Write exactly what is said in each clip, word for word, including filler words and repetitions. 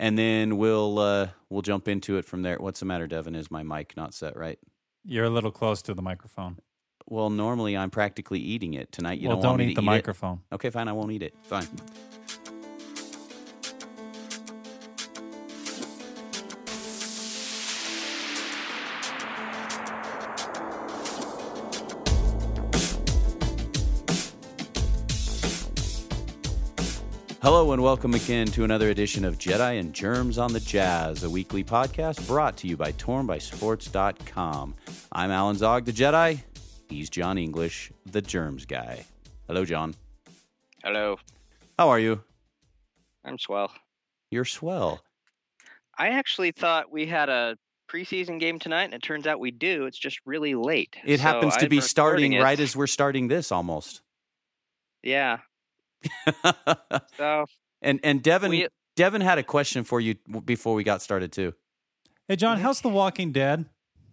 and then we'll uh, we'll jump into it from there. What's the matter, Devin? Is my mic not set right? You're a little close to the microphone. Well, normally I'm practically eating it. Tonight you well, don't, don't want me eat to the eat microphone. It? Okay, fine. I won't eat it. Fine. Hello and welcome again to another edition of Jedi and Germs on the Jazz, a weekly podcast brought to you by torn by sports dot com. I'm Alan Zog, the Jedi. He's John English, the Germs guy. Hello, John. Hello. How are you? I'm swell. You're swell. I actually thought we had a preseason game tonight, and it turns out we do. It's just really late. It so happens to I'm be starting it. right as we're starting this, almost. Yeah. so and and Devin we, Devin had a question for you before we got started too. Hey John, how's The Walking Dead?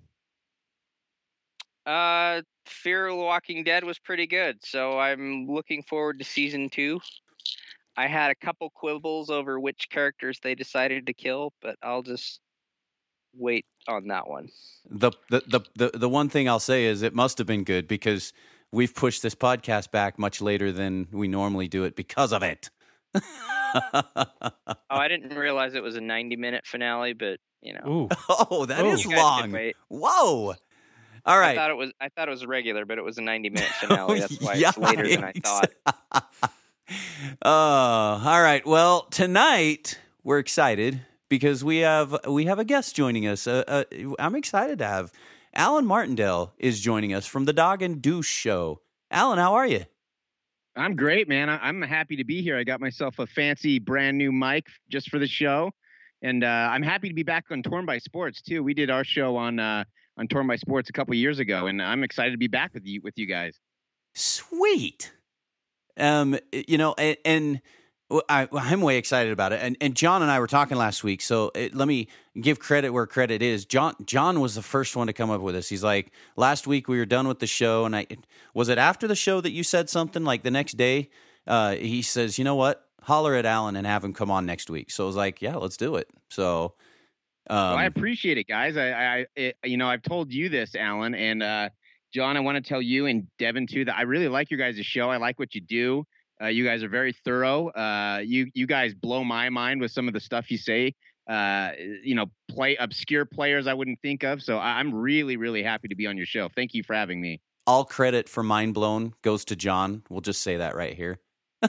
Uh, Fear of the Walking Dead was pretty good, so I'm looking forward to season two. I had a couple quibbles over which characters they decided to kill, but I'll just wait on that one. The the the the, the one thing I'll say is it must have been good because we've pushed this podcast back much later than we normally do it because of it. oh, I didn't realize it was a ninety-minute finale, but, you know. Ooh. Oh, that Ooh. is long. Whoa. All right. I thought it was I thought it was regular, but it was a ninety-minute finale. That's why it's later than I thought. uh, all right. Well, tonight we're excited because we have we have a guest joining us. Uh, uh, I'm excited to have Alan Martindale is joining us from the Dog and Deuce Show. Alan, how are you? I'm great, man. I- I'm happy to be here. I got myself a fancy brand new mic just for the show. And uh, I'm happy to be back on Torn by Sports, too. We did our show on uh, on Torn by Sports a couple years ago, and I'm excited to be back with you with you guys. Sweet. Um, you know, and, and I, I'm way excited about it. And and John and I were talking last week, so it, let me give credit where credit is. John John was the first one to come up with this. He's like, last week we were done with the show, and I was it after the show that you said something like the next day. Uh, he says, you know what? Holler at Alan and have him come on next week. So I was like, yeah, let's do it. So um, well, I appreciate it, guys. I, I it, you know, I've told you this, Alan, and uh, John. I want to tell you and Devin too that I really like your guys' show. I like what you do. Uh, you guys are very thorough. Uh, you you guys blow my mind with some of the stuff you say. Uh, you know, play obscure players I wouldn't think of. So I'm really, really happy to be on your show. Thank you for having me. All credit for Mind Blown goes to John. We'll just say that right here.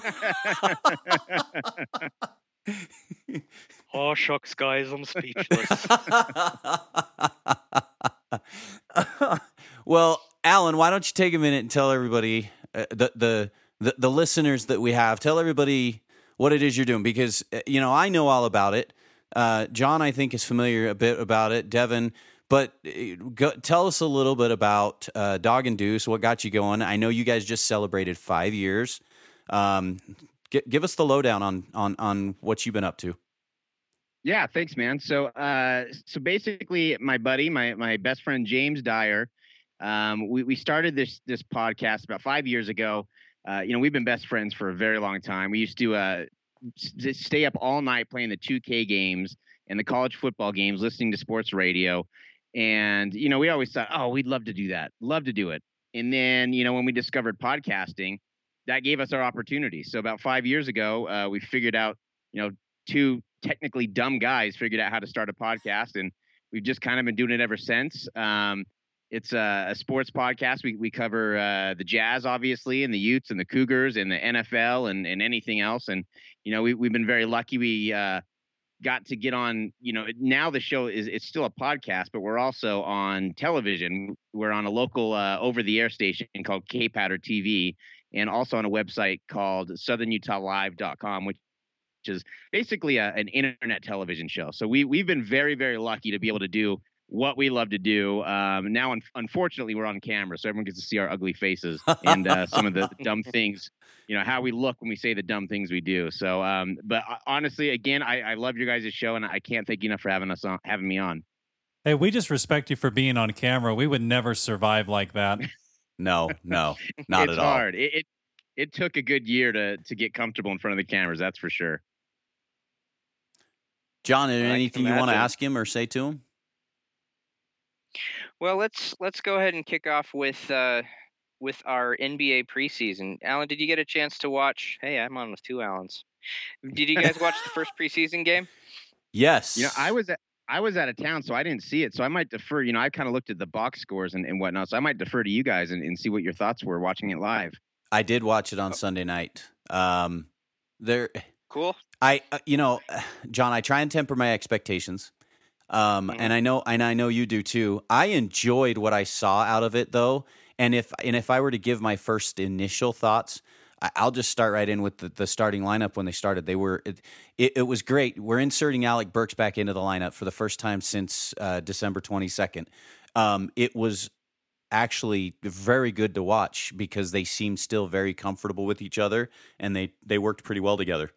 Oh, shucks, guys, I'm speechless. Well, Alan, why don't you take a minute and tell everybody, uh, the, the the the listeners that we have, tell everybody what it is you're doing, because you know I know all about it. Uh, John, I think, is familiar a bit about it. Devin, but go, tell us a little bit about uh, Dog and Deuce. What got you going? I know you guys just celebrated five years. Um, g- give us the lowdown on on on what you've been up to. Yeah, thanks, man. So, uh, so basically, my buddy, my my best friend James Dyer, um, we we started this this podcast about five years ago. Uh, you know, we've been best friends for a very long time. We used to uh, s- stay up all night playing the two K games and the college football games, listening to sports radio. And, you know, we always thought, oh, we'd love to do that. Love to do it. And then, you know, when we discovered podcasting, that gave us our opportunity. So about five years ago, uh, we figured out, you know, two technically dumb guys figured out how to start a podcast. And we've just kind of been doing it ever since. Um, It's a, a sports podcast. We we cover uh, the Jazz, obviously, and the Utes and the Cougars and the N F L and, and anything else. And, you know, we, we've been very lucky. We uh, got to get on, you know, now the show is it's still a podcast, but we're also on television. We're on a local uh, over-the-air station called K-Powder T V and also on a website called southern utah live dot com, which is basically a, an internet television show. So we, we've been very, very lucky to be able to do what we love to do. Um, now, un- unfortunately, we're on camera, so everyone gets to see our ugly faces and uh, some of the dumb things, you know, how we look when we say the dumb things we do. So, um, but uh, honestly, again, I, I love your guys' show, and I can't thank you enough for having us on, having me on. Hey, we just respect you for being on camera. We would never survive like that. No, no, not it's at all. hard. It, it it took a good year to to get comfortable in front of the cameras. That's for sure. John, is there I can anything you want to imagine. ask him or say to him? Well, let's let's go ahead and kick off with uh, with our N B A preseason. Alan, did you get a chance to watch? Hey, I'm on with two Allens. Did you guys watch the first preseason game? Yes. You know, I was at, I was out of town, so I didn't see it. So I might defer. You know, I kind of looked at the box scores and, and whatnot. So I might defer to you guys and, and see what your thoughts were watching it live. I did watch it on Sunday night. Um, there, Cool. I, uh, you know, John, I try and temper my expectations. Um, Mhm. and I know, and I know you do too. I enjoyed what I saw out of it, though. And if and if I were to give my first initial thoughts, I, I'll just start right in with the, the starting lineup when they started. They were it, it, it was great. We're inserting Alec Burks back into the lineup for the first time since uh, December twenty-second. Um, it was actually very good to watch because they seemed still very comfortable with each other, and they they worked pretty well together.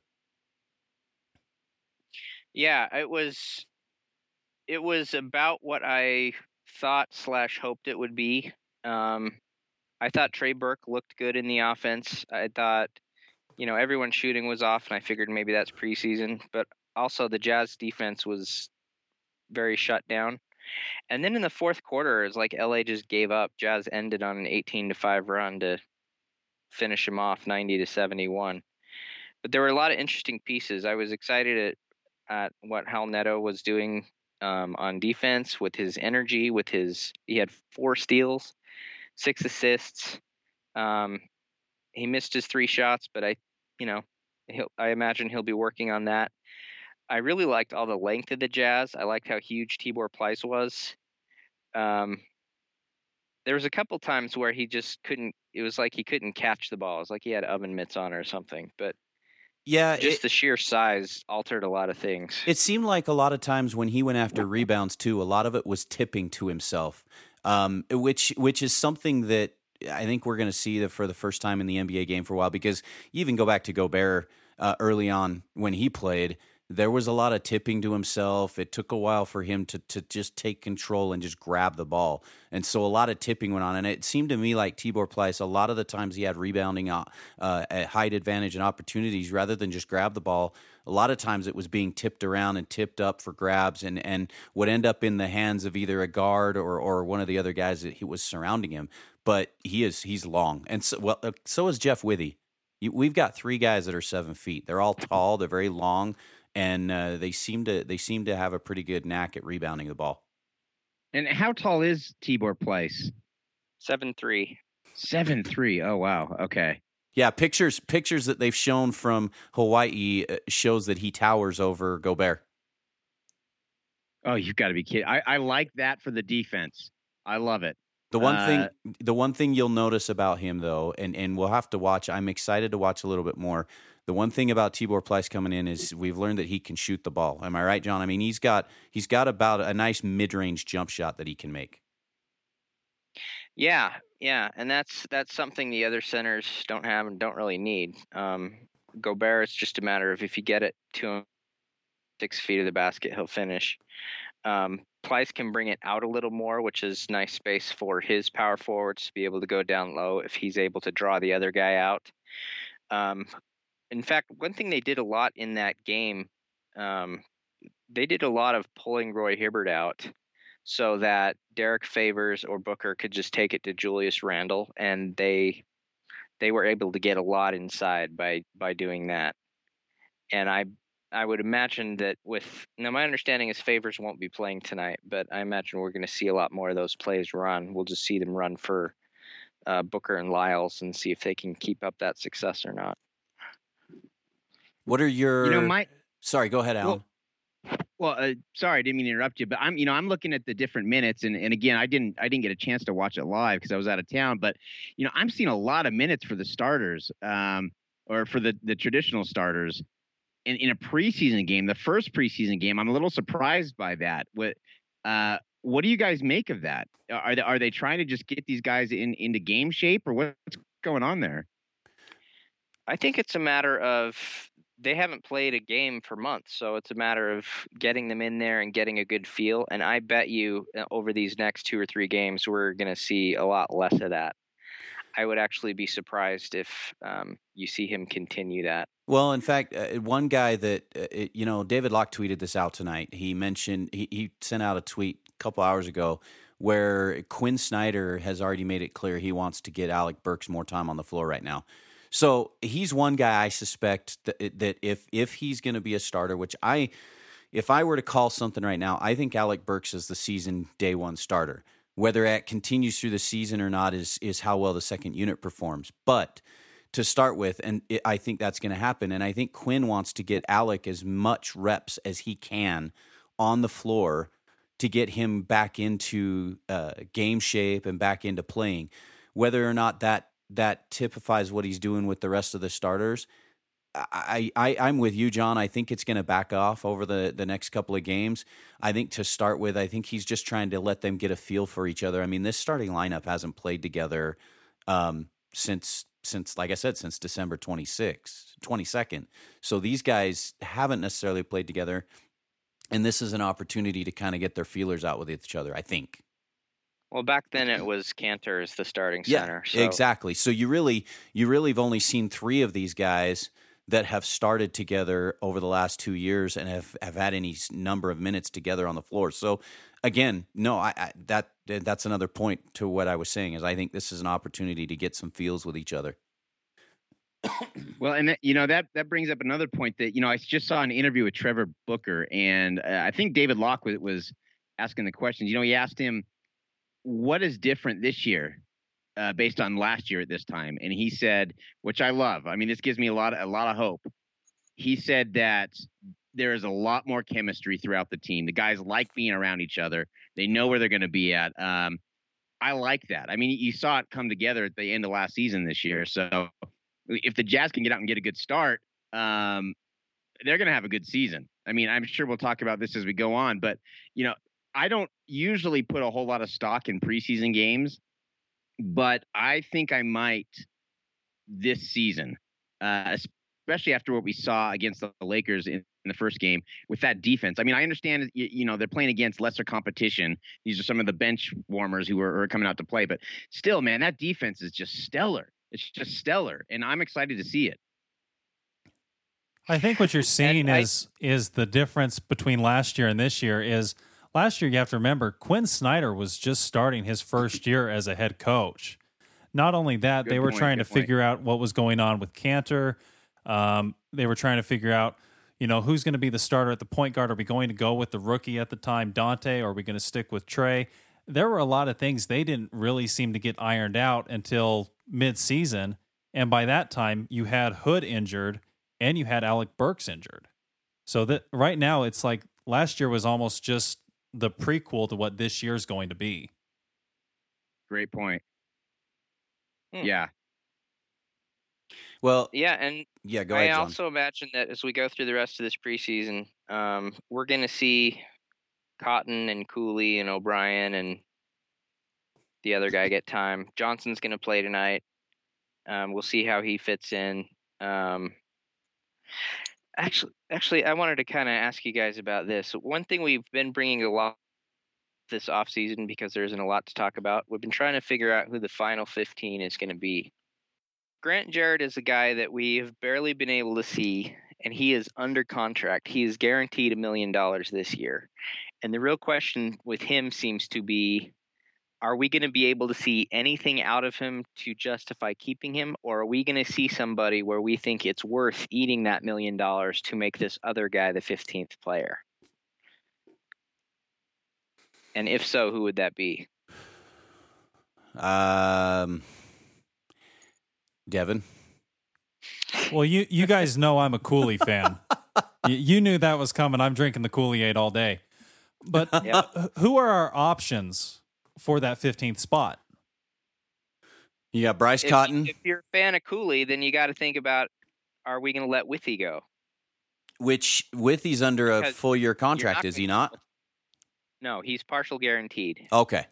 Yeah, it was it was about what I thought slash hoped it would be. Um, I thought Trey Burke looked good in the offense. I thought, you know, everyone's shooting was off, and I figured maybe that's preseason. But also the Jazz defense was very shut down. And then in the fourth quarter, it's like L A just gave up. Jazz ended on an eighteen to five run to finish them off ninety to seventy-one. But there were a lot of interesting pieces. I was excited at, at what Hal Neto was doing um, on defense with his energy, with his he had four steals, six assists. Um, he missed his three shots, but I, you know, he'll, I imagine he'll be working on that. I really liked all the length of the Jazz. I liked how huge Tibor Pleiss was. Um, there was a couple times where he just couldn't. It was like he couldn't catch the ball. It was like he had oven mitts on or something. But Yeah, just it, the sheer size altered a lot of things. it seemed like a lot of times when he went after rebounds too, a lot of it was tipping to himself, um, which which is something that I think we're going to see for the first time in the N B A game for a while. Because you even go back to Gobert uh, early on when he played. There was a lot of tipping to himself. It took a while for him to to just take control and just grab the ball. And so a lot of tipping went on. And it seemed to me like Tibor Pleiss, a lot of the times he had rebounding uh, at height advantage and opportunities rather than just grab the ball. A lot of times it was being tipped around and tipped up for grabs and, and would end up in the hands of either a guard or, or one of the other guys that he was surrounding him. But he is he's long. And so, well, uh, so is Jeff Withey. We've got three guys that are seven feet. They're all tall. They're very long. And uh, they seem to they seem to have a pretty good knack at rebounding the ball. And how tall is Tibor Pleiss? Seven three. Seven three. Oh wow. Okay. Yeah, pictures pictures that they've shown from Hawaii uh, shows that he towers over Gobert. Oh, you've got to be kidding. I, I like that for the defense. I love it. The one Uh, thing the one thing you'll notice about him though, and, and we'll have to watch. I'm excited to watch a little bit more. The one thing about Tibor Pleiss coming in is we've learned that he can shoot the ball. Am I right, John? I mean, he's got he's got about a nice mid-range jump shot that he can make. Yeah, yeah, and that's that's something the other centers don't have and don't really need. Um, Gobert, it's just a matter of if you get it to him six feet of the basket, he'll finish. Um, Pleiss can bring it out a little more, which is nice space for his power forwards to be able to go down low if he's able to draw the other guy out. Um, in fact, one thing they did a lot in that game, um, they did a lot of pulling Roy Hibbert out so that Derek Favors or Booker could just take it to Julius Randle, and they they were able to get a lot inside by by doing that. And I I would imagine that with now my understanding is Favors won't be playing tonight, but I imagine we're going to see a lot more of those plays run. We'll just see them run for uh, Booker and Lyles and see if they can keep up that success or not. What are your? You know, my Sorry, go ahead, Alan. Well, uh, sorry, I didn't mean to interrupt you, but I'm, you know, I'm looking at the different minutes, and, and again, I didn't, I didn't get a chance to watch it live because I was out of town. But, you know, I'm seeing a lot of minutes for the starters, um, or for the the traditional starters, in in a preseason game, the first preseason game. I'm a little surprised by that. What, uh, what do you guys make of that? Are they are they trying to just get these guys in into game shape, or what's going on there? I think it's a matter of they haven't played a game for months, so it's a matter of getting them in there and getting a good feel. And I bet you over these next two or three games, we're going to see a lot less of that. I would actually be surprised if um, you see him continue that. Well, in fact, uh, one guy that, uh, it, you know, David Locke tweeted this out tonight. He mentioned, he, he sent out a tweet a couple hours ago where Quinn Snyder has already made it clear he wants to get Alec Burks more time on the floor right now. So he's one guy I suspect that, that if if he's going to be a starter, which I, if I were to call something right now, I think Alec Burks is the season day one starter. Whether that continues through the season or not is is how well the second unit performs. But to start with, and it, I think that's going to happen. And I think Quinn wants to get Alec as much reps as he can on the floor to get him back into uh, game shape and back into playing. Whether or not that that typifies what he's doing with the rest of the starters, I, I, I'm with you, John. I think it's going to back off over the, the next couple of games. I think to start with, I think he's just trying to let them get a feel for each other. I mean, this starting lineup hasn't played together um, since since, like I said, since December twenty-sixth, twenty-second. So these guys haven't necessarily played together, and this is an opportunity to kind of get their feelers out with each other, I think. Well, back then it was Cantor as the starting Yeah, center. So. exactly. So you really, you really have only seen three of these guys that have started together over the last two years and have, have had any number of minutes together on the floor. So again, no, I, I that that's another point to what I was saying is I think this is an opportunity to get some feels with each other. Well, and that, you know, that, that brings up another point that, you know, I just saw an interview with Trevor Booker, and uh, I think David Locke was, was asking the questions. You know, he asked him, what is different this year uh, based on last year at this time? And he said, which I love. I mean, this gives me a lot, of, a lot of hope. He said that there is a lot more chemistry throughout the team. The guys like being around each other. They know where they're going to be at. Um, I like that. I mean, you saw it come together at the end of last season this year. So if the Jazz can get out and get a good start, um, they're going to have a good season. I mean, I'm sure we'll talk about this as we go on, but, you know, I don't usually put a whole lot of stock in preseason games, but I think I might this season, uh, especially after what we saw against the Lakers in, in the first game with that defense. I mean, I understand, you, you know, they're playing against lesser competition. These are some of the bench warmers who are, are coming out to play, but still, man, that defense is just stellar. It's just stellar, and I'm excited to see it. I think what you're seeing I, is is the difference between last year and this year is last year you have to remember Quinn Snyder was just starting his first year as a head coach. Not only that, Good they were point, trying to good point. figure out what was going on with Cantor. Um, they were trying to figure out, you know, who's going to be the starter at the point guard. Are we going to go with the rookie at the time, Dante, or are we going to stick with Trey? There were a lot of things they didn't really seem to get ironed out until mid-season, and by that time you had Hood injured and you had Alec Burks injured. So that right now it's like last year was almost just the prequel to what this year's going to be. Great point. Hmm. Yeah. Well, Yeah, and yeah, go I ahead, John. also imagine that as we go through the rest of this preseason, um, we're going to see Cotton and Cooley and O'Brien and the other guy get time. Johnson's going to play tonight. Um, we'll see how he fits in. Um, actually, actually, I wanted to kind of ask you guys about this. One thing we've been bringing a lot this offseason because there isn't a lot to talk about. We've been trying to figure out who the final fifteen is going to be. Grant Jarrett is a guy that we have barely been able to see, and he is under contract. He is guaranteed a million dollars this year. And the real question with him seems to be, are we going to be able to see anything out of him to justify keeping him, or are we going to see somebody where we think it's worth eating that million dollars to make this other guy the fifteenth player? And if so, who would that be? Um, Devin. Well, you you guys know I'm a Cooley fan. you, you knew that was coming. I'm drinking the Cooley-Aid all day. But Yep. uh, who are our options for that fifteenth spot? You got Bryce If, Cotton, if you're a fan of Cooley, then you got to think about, are we going to let Withy go? which with he's under a Because full year contract, not is he gonna- not? No, he's partial guaranteed. Okay.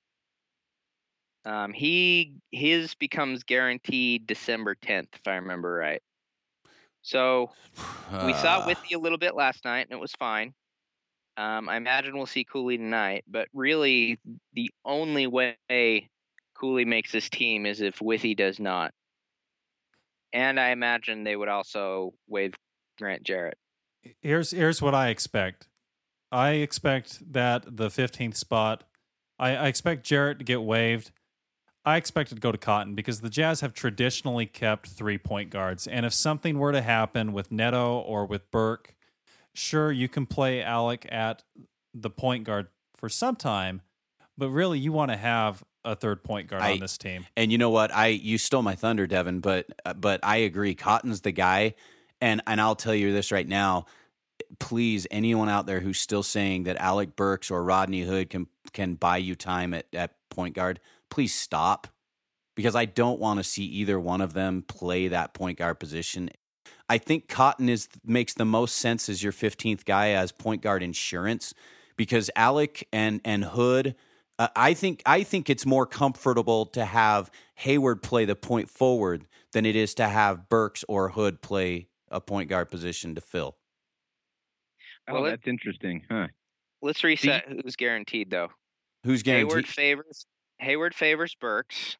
Um, he his becomes guaranteed December tenth, if I remember right. So we saw Uh, Withy a little bit last night, and it was fine. Um, I imagine we'll see Cooley tonight, but really the only way Cooley makes this team is if Withy does not. And I imagine they would also waive Grant Jarrett. Here's here's what I expect. I expect that the fifteenth spot, I, I expect Jarrett to get waived. I expect it to go to Cotton because the Jazz have traditionally kept three point guards. And if something were to happen with Neto or with Burke, sure, you can play Alec at the point guard for some time, but really you want to have a third point guard I, on this team. And you know what? I you stole my thunder, Devin, but but I agree. Cotton's the guy. And and I'll tell you this right now. Please, anyone out there who's still saying that Alec Burks or Rodney Hood can can buy you time at, at point guard, please stop. Because I don't want to see either one of them play that point guard position. I think Cotton is makes the most sense as your fifteenth guy as point guard insurance. Because Alec and and Hood, uh, I think I think it's more comfortable to have Hayward play the point forward than it is to have Burks or Hood play a point guard position to fill. Oh, Well, that's interesting, huh? Let's reset who's guaranteed, though. Who's guaranteed? Hayward favors Hayward favors Burks.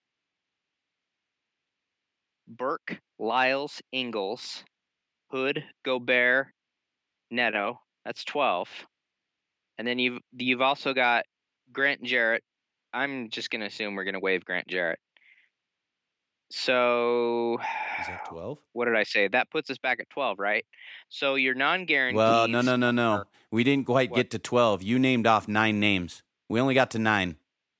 Burke, Lyles, Ingles, Hood, Gobert, Neto. That's twelve. And then you've you've also got Grant Jarrett. I'm just gonna assume we're gonna waive Grant Jarrett. So Is that twelve? what did I say? That puts us back at twelve, right? So your non-guarantees. Well, no, no, no, no. are- We didn't quite What? get to twelve. You named off nine names. We only got to nine.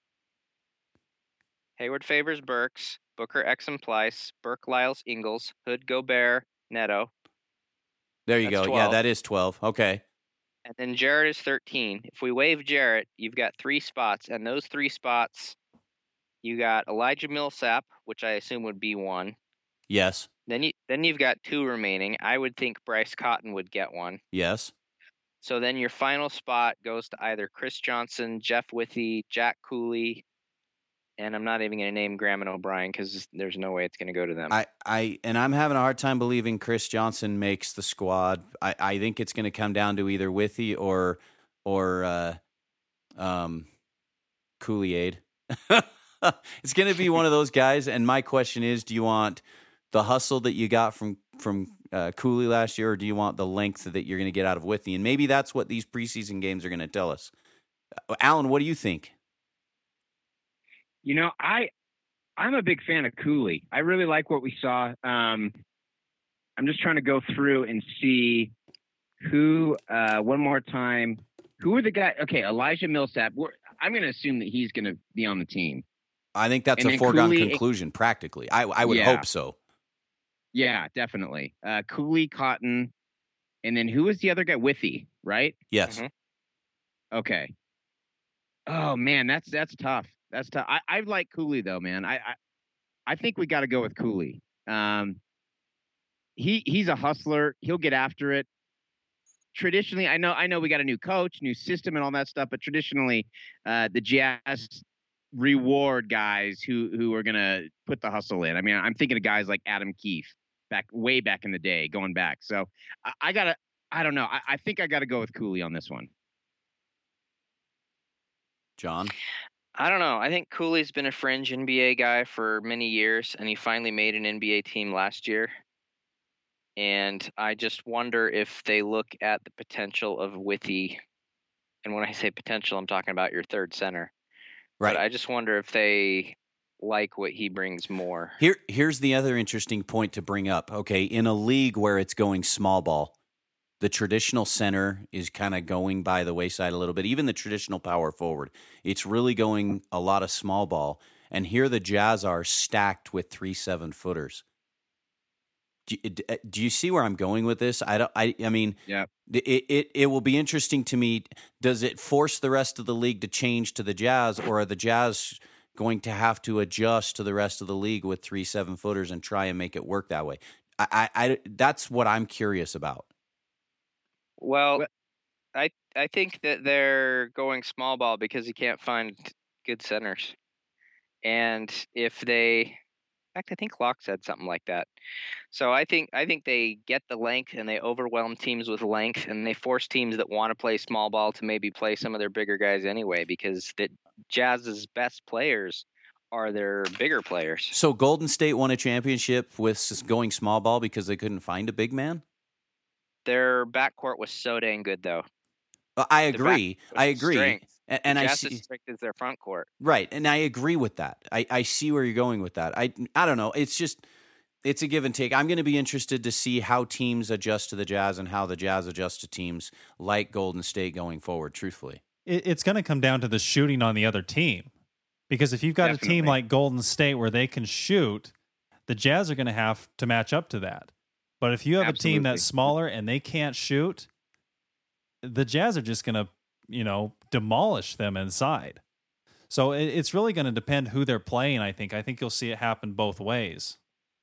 Hayward favors Burks, Booker, Exum, Plyce, Burke, Lyles, Ingles, Hood, Gobert, Neto, There you That's go. Yeah, twelve. that is twelve. Okay. and then Jarrett is thirteen. If we waive Jarrett, you've got three spots, and those three spots, you got Elijah Millsap, which I assume would be one. Yes. Then you then you've got two remaining. I would think Bryce Cotton would get one. Yes. So then your final spot goes to either Chris Johnson, Jeff Withy, Jack Cooley, and I'm not even going to name Graham and O'Brien because there's no way it's going to go to them. I, I and I'm having a hard time believing Chris Johnson makes the squad. I, I think it's going to come down to either Withy or or uh, um, Cooley-Aid. It's going to be one of those guys. And my question is, do you want the hustle that you got from from uh, Cooley last year, or do you want the length that you're going to get out of Withy? And maybe that's what these preseason games are going to tell us. Uh, Alan, what do you think? You know, I I'm a big fan of Cooley. I really like what we saw. Um, I'm just trying to go through and see who uh, one more time. Who are the guys? Okay, Elijah Millsap. We're, I'm going to assume that he's going to be on the team. I think that's And a then foregone Cooley- conclusion, practically. I, I would Yeah. hope so. Yeah, definitely. Uh, Cooley, Cotton, and then who was the other guy? Withy, right? Yes. Mhm. Okay. Oh man, that's that's tough. That's tough. I, I like Cooley though, man. I I, I think we got to go with Cooley. Um, he he's a hustler. He'll get after it. Traditionally, I know I know we got a new coach, new system, and all that stuff. But traditionally, uh, the Jazz reward guys who who are gonna put the hustle in. I mean, I'm thinking of guys like Adam Keefe, back way back in the day, going back. So I, I gotta. I don't know. I, I think I got to go with Cooley on this one. John? I don't know. I think Cooley's been a fringe N B A guy for many years, and he finally made an N B A team last year. And I just wonder if they look at the potential of Withy. And when I say potential, I'm talking about your third center. Right. But I just wonder if they like what he brings more. Here, here's the other interesting point to bring up. Okay, in a league where it's going small ball, the traditional center is kind of going by the wayside a little bit. Even the traditional power forward, it's really going a lot of small ball. And here the Jazz are stacked with three seven footers. Do, do you see where I'm going with this? I don't. I. I mean, Yeah. It, it it will be interesting to me. Does it force the rest of the league to change to the Jazz, or are the Jazz going to have to adjust to the rest of the league with three seven footers and try and make it work that way? I, I, I that's what I'm curious about. Well, Well- I I think that they're going small ball because you can't find good centers. And if they, in fact, I think Locke said something like that. So I think I think they get the length and they overwhelm teams with length, and they force teams that want to play small ball to maybe play some of their bigger guys anyway, because the Jazz's best players are their bigger players. So Golden State won a championship with s- going small ball because they couldn't find a big man? Their backcourt was so dang good, though. Uh, I The agree. back- I agree. strength. And, and the I Jazz's see strength is their front court. right, and I agree with that. I, I see where you're going with that. I I don't know. It's just it's a give and take. I'm going to be interested to see how teams adjust to the Jazz and how the Jazz adjust to teams like Golden State going forward. Truthfully, It, it's going to come down to the shooting on the other team. Because if you've got a Definitely. team like Golden State where they can shoot, the Jazz are going to have to match up to that. But if you have a team that's Absolutely. smaller and they can't shoot, the Jazz are just going to, you know, demolish them inside. So it, it's really going to depend who they're playing, I think. I think you'll see it happen both ways.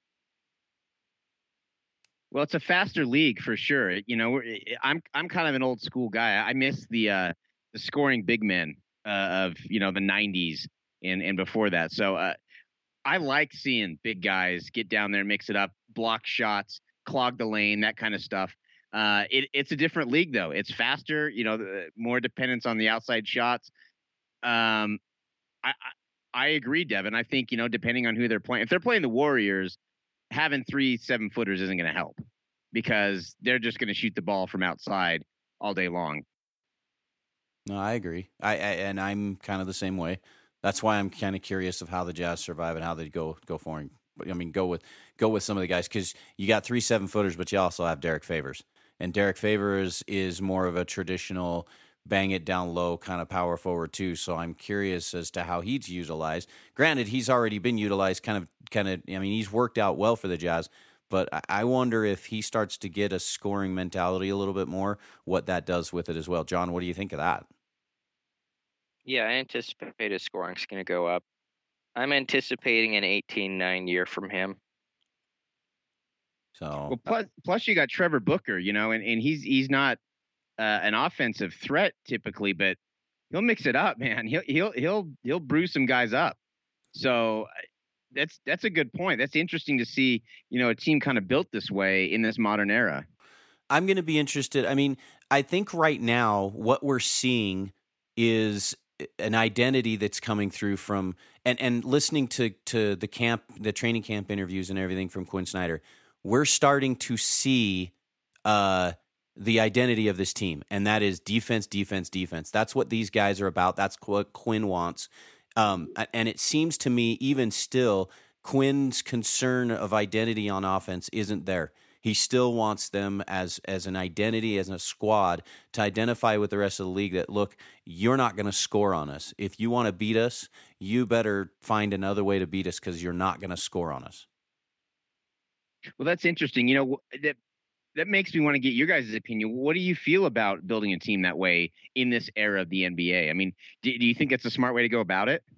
Well, it's a faster league for sure. You know, we're- I'm I'm kind of an old school guy. I miss the uh, the scoring big men uh, of you know the nineties and and before that. So uh, I like seeing big guys get down there, mix it up, block shots, clog the lane, that kind of stuff. Uh, it, it's a different league though. It's faster. You know, the, more dependence on the outside shots. Um, I, I I agree, Devin. I think you know, depending on who they're playing, if they're playing the Warriors, having three seven footers isn't going to help because they're just going to shoot the ball from outside all day long. no, I agree. I, I and I'm kind of the same way. That's why I'm kind of curious of how the Jazz survive and how they go go forward. I mean, go with go with some of the guys because you got three seven footers, but you also have Derek Favors, and Derek Favors is more of a traditional bang it down low kind of power forward too. So I'm curious as to how he's utilized. Granted, he's already been utilized kind of kind of. I mean, he's worked out well for the Jazz, but I- I wonder if he starts to get a scoring mentality a little bit more, what that does with it as well. John, what do you think of that? Yeah, I anticipate his scoring's going to go up. I'm anticipating an eighteen nine year from him. So Well, plus plus you got Trevor Booker, you know, and, and he's he's not uh, an offensive threat typically, but he'll mix it up, man. He'll he'll he'll he'll bruise some guys up. So uh, that's that's a good point. That's interesting to see, you know, a team kind of built this way in this modern era. I'm going to be interested. I mean, I think right now what we're seeing is an identity that's coming through from and and listening to to the camp, the training camp interviews and everything from Quinn Snyder. We're starting to see uh, the identity of this team, and that is defense, defense, defense. That's what these guys are about. That's what Quinn wants. Um, and it seems to me, even still, Quinn's concern of identity on offense isn't there. He still wants them as as an identity, as a squad, to identify with the rest of the league that, look, you're not going to score on us. If you want to beat us, you better find another way to beat us because you're not going to score on us. Well, that's interesting. You know, that that makes me want to get your guys' opinion. What do you feel about building a team that way in this era of the N B A? I mean, do, do you think it's a smart way to go about it?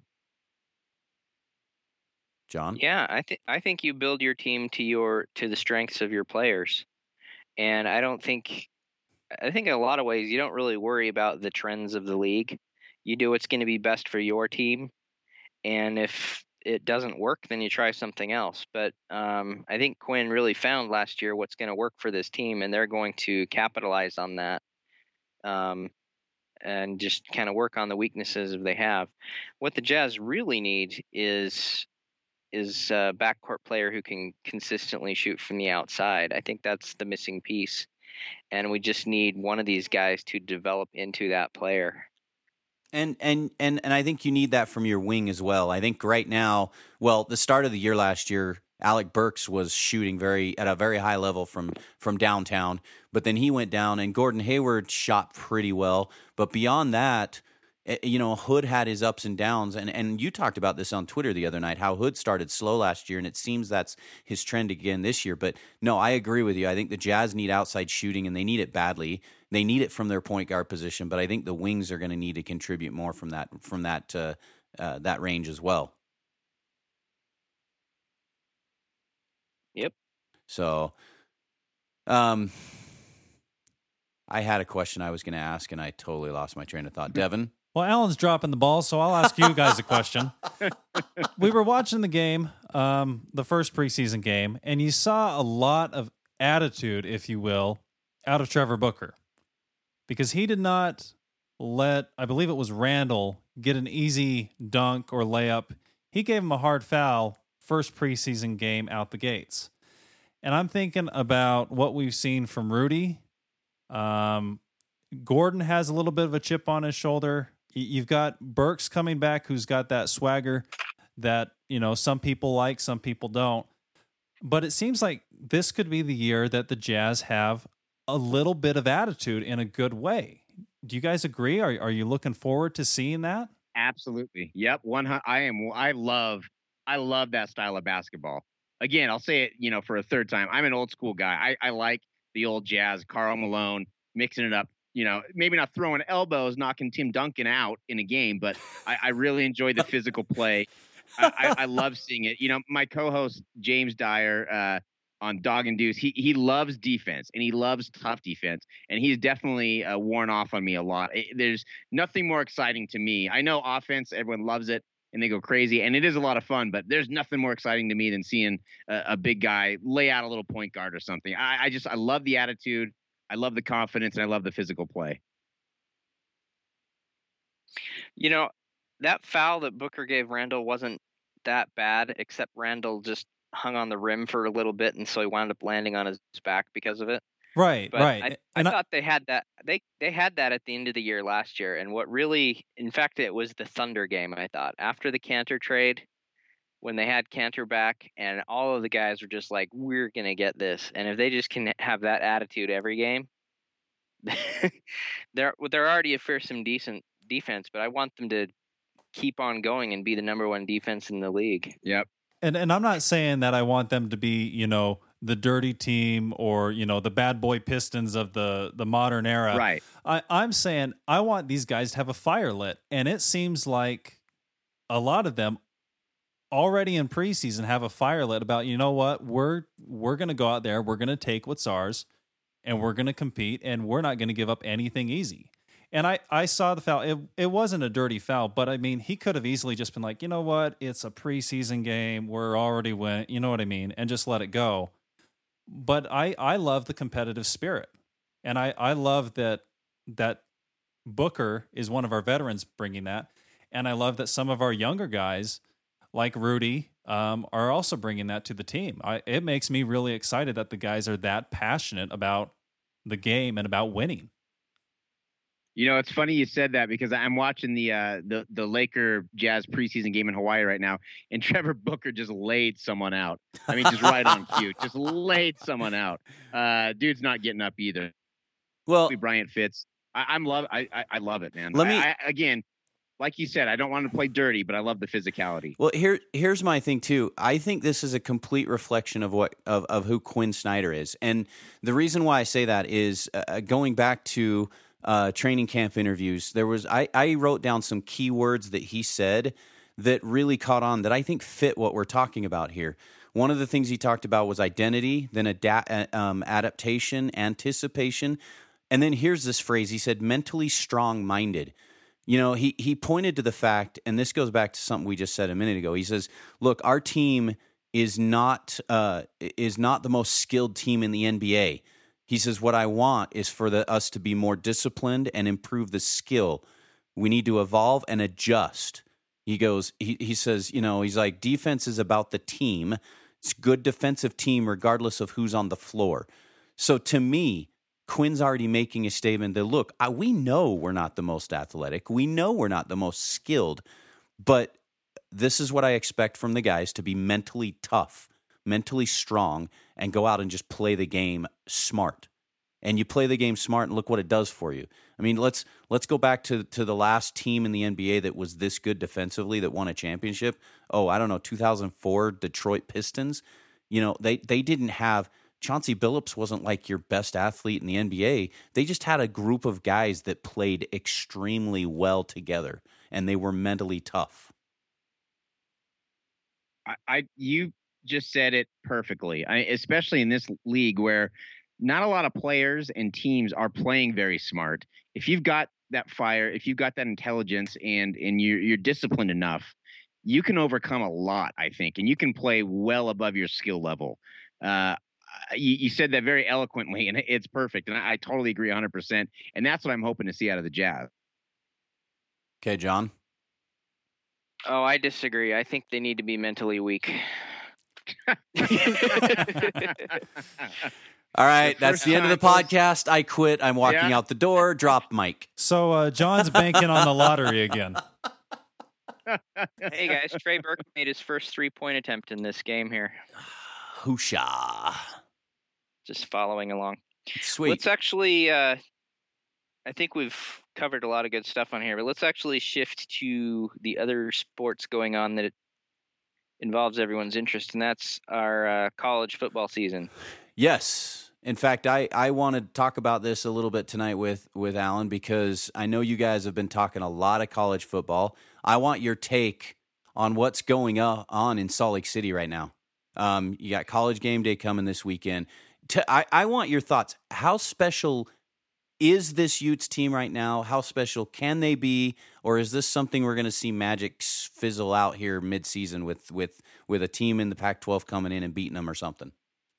John? Yeah, I think I think you build your team to your to the strengths of your players, and I don't think I think in a lot of ways you don't really worry about the trends of the league. You do what's going to be best for your team, and if it doesn't work, then you try something else. But um, I think Quinn really found last year what's going to work for this team, and they're going to capitalize on that. Um, and just kind of work on the weaknesses if they have. What the Jazz really need is is a backcourt player who can consistently shoot from the outside. I think that's the missing piece, and we just need one of these guys to develop into that player. And and and and I think you need that from your wing as well. I think right now, well, the start of the year last year, Alec Burks was shooting very at a very high level from from downtown, but then he went down, and Gordon Hayward shot pretty well. But beyond that, you know, Hood had his ups and downs, and and you talked about this on Twitter the other night, how Hood started slow last year, and it seems that's his trend again this year. But no, I agree with you. I think the Jazz need outside shooting, and they need it badly. They need it from their point guard position, but I think the wings are going to need to contribute more from that from that uh, uh, that range as well. Yep. So, um, I had a question I was going to ask, and I totally lost my train of thought. Devin? Well, Alan's dropping the ball, so I'll ask you guys a question. We were watching the game, um, the first preseason game, and you saw a lot of attitude, if you will, out of Trevor Booker. Because he did not let, I believe it was Randall, get an easy dunk or layup he gave him a hard foul first preseason game out the gates. And I'm thinking about what we've seen from Rudy. Um, Gordon has a little bit of a chip on his shoulder. You've got Burks coming back, who's got that swagger that, you know, some people like, some people don't. But it seems like this could be the year that the Jazz have a little bit of attitude in a good way. Do you guys agree? Are are you looking forward to seeing that? Absolutely. Yep. One. I am. I love. I love that style of basketball. Again, I'll say it. You know, for a third time, I'm an old school guy. I, I like the old Jazz, Karl Malone, mixing it up. You know, maybe not throwing elbows, knocking Tim Duncan out in a game, but I, I really enjoy the physical play. I, I, I love seeing it. You know, my co-host James Dyer uh, on Dog and Deuce, he he loves defense and he loves tough defense, and he's definitely uh, worn off on me a lot. It, there's nothing more exciting to me. I know offense, everyone loves it and they go crazy, and it is a lot of fun. But there's nothing more exciting to me than seeing a, a big guy lay out a little point guard or something. I, I just I love the attitude, I love the confidence, and I love the physical play. You know, that foul that Booker gave Randall wasn't that bad, except Randall just hung on the rim for a little bit, and so he wound up landing on his back because of it. Right, But right. I, I And I- thought they had that they they had that at the end of the year last year, and what really, in fact, it was the Thunder game. I thought after the Cantor trade, when they had Cantor back, and all of the guys were just like, "We're gonna get this," and if they just can have that attitude every game, they're they're already a fearsome decent defense. But I want them to keep on going and be the number one defense in the league. Yep. And and I'm not saying that I want them to be, you know, the dirty team or, you know, the bad boy Pistons of the, the modern era. Right. I, I'm saying I want these guys to have a fire lit. And it seems like a lot of them already in preseason have a fire lit about, you know what, we're we're gonna go out there, we're gonna take what's ours, and we're gonna compete, and we're not gonna give up anything easy. And I, I saw the foul. It it wasn't a dirty foul, but I mean, he could have easily just been like, you know what, it's a preseason game. We're already win. You know what I mean? And just let it go. But I, I love the competitive spirit. And I, I love that that Booker is one of our veterans bringing that. And I love that some of our younger guys, like Rudy, um, are also bringing that to the team. I, it makes me really excited that the guys are that passionate about the game and about winning. You know, it's funny you said that because I'm watching the uh, the the Laker Jazz preseason game in Hawaii right now, and Trevor Booker just laid someone out. I mean, just right on cue, just laid someone out. Uh, dude's not getting up either. Well, Bryant Fitz. I, I'm love. I, I I love it, man. Let me- I, I, again, like you said, I don't want to play dirty, but I love the physicality. Well, here here's my thing too. I think this is a complete reflection of what of, of who Quinn Snyder is, and the reason why I say that is uh, going back to uh, training camp interviews. There was I, I wrote down some key words that he said that really caught on that I think fit what we're talking about here. One of the things he talked about was identity, then ada- um, adaptation, anticipation, and then here's this phrase. He said, "mentally strong-minded." You know, he he pointed to the fact, and this goes back to something we just said a minute ago. He says, "Look, our team is not uh, is not the most skilled team in the N B A." He says, "What I want is for the, us to be more disciplined and improve the skill. We need to evolve and adjust." He goes, he he says, you know, he's like, defense is about the team. It's a good defensive team regardless of who's on the floor. So to me, Quinn's already making a statement that, look, I, we know we're not the most athletic. We know we're not the most skilled, but this is what I expect from the guys, to be mentally tough, mentally strong, and go out and just play the game smart. And you play the game smart, and look what it does for you. I mean, let's let's go back to, to the last team in the N B A that was this good defensively that won a championship. Oh, I don't know, two thousand four Detroit Pistons. You know, they, they didn't have – Chauncey Billups wasn't like your best athlete in the N B A. They just had a group of guys that played extremely well together, and they were mentally tough. I, I you just said it perfectly. I, especially in this league where not a lot of players and teams are playing very smart. If you've got that fire, if you've got that intelligence, and and you're you're disciplined enough, you can overcome a lot, I think, and you can play well above your skill level. Uh, you, you said that very eloquently, and it's perfect, and I, I totally agree one hundred percent. And that's what I'm hoping to see out of the Jazz. Okay, John? Oh, I disagree. I think they need to be mentally weak. All right, The that's first the end of the time, folks. podcast. I quit. I'm walking Yeah. out the door. Drop mic. So uh, John's banking on the lottery again. Hey guys, Trey Burke made his first three-point attempt in this game here. Hoosha. Just following along. Sweet. Let's actually, uh, I think we've covered a lot of good stuff on here, but let's actually shift to the other sports going on that involves everyone's interest, and that's our uh, college football season. Yes. In fact, I, I want to talk about this a little bit tonight with, with Alan because I know you guys have been talking a lot of college football. I want your take on what's going on in Salt Lake City right now. Um, you got College Game Day coming this weekend. T- I, I want your thoughts. How special is this Utes team right now? How special can they be? Or is this something we're going to see Magic fizzle out here mid-season with, with, with a team in the Pac twelve coming in and beating them or something?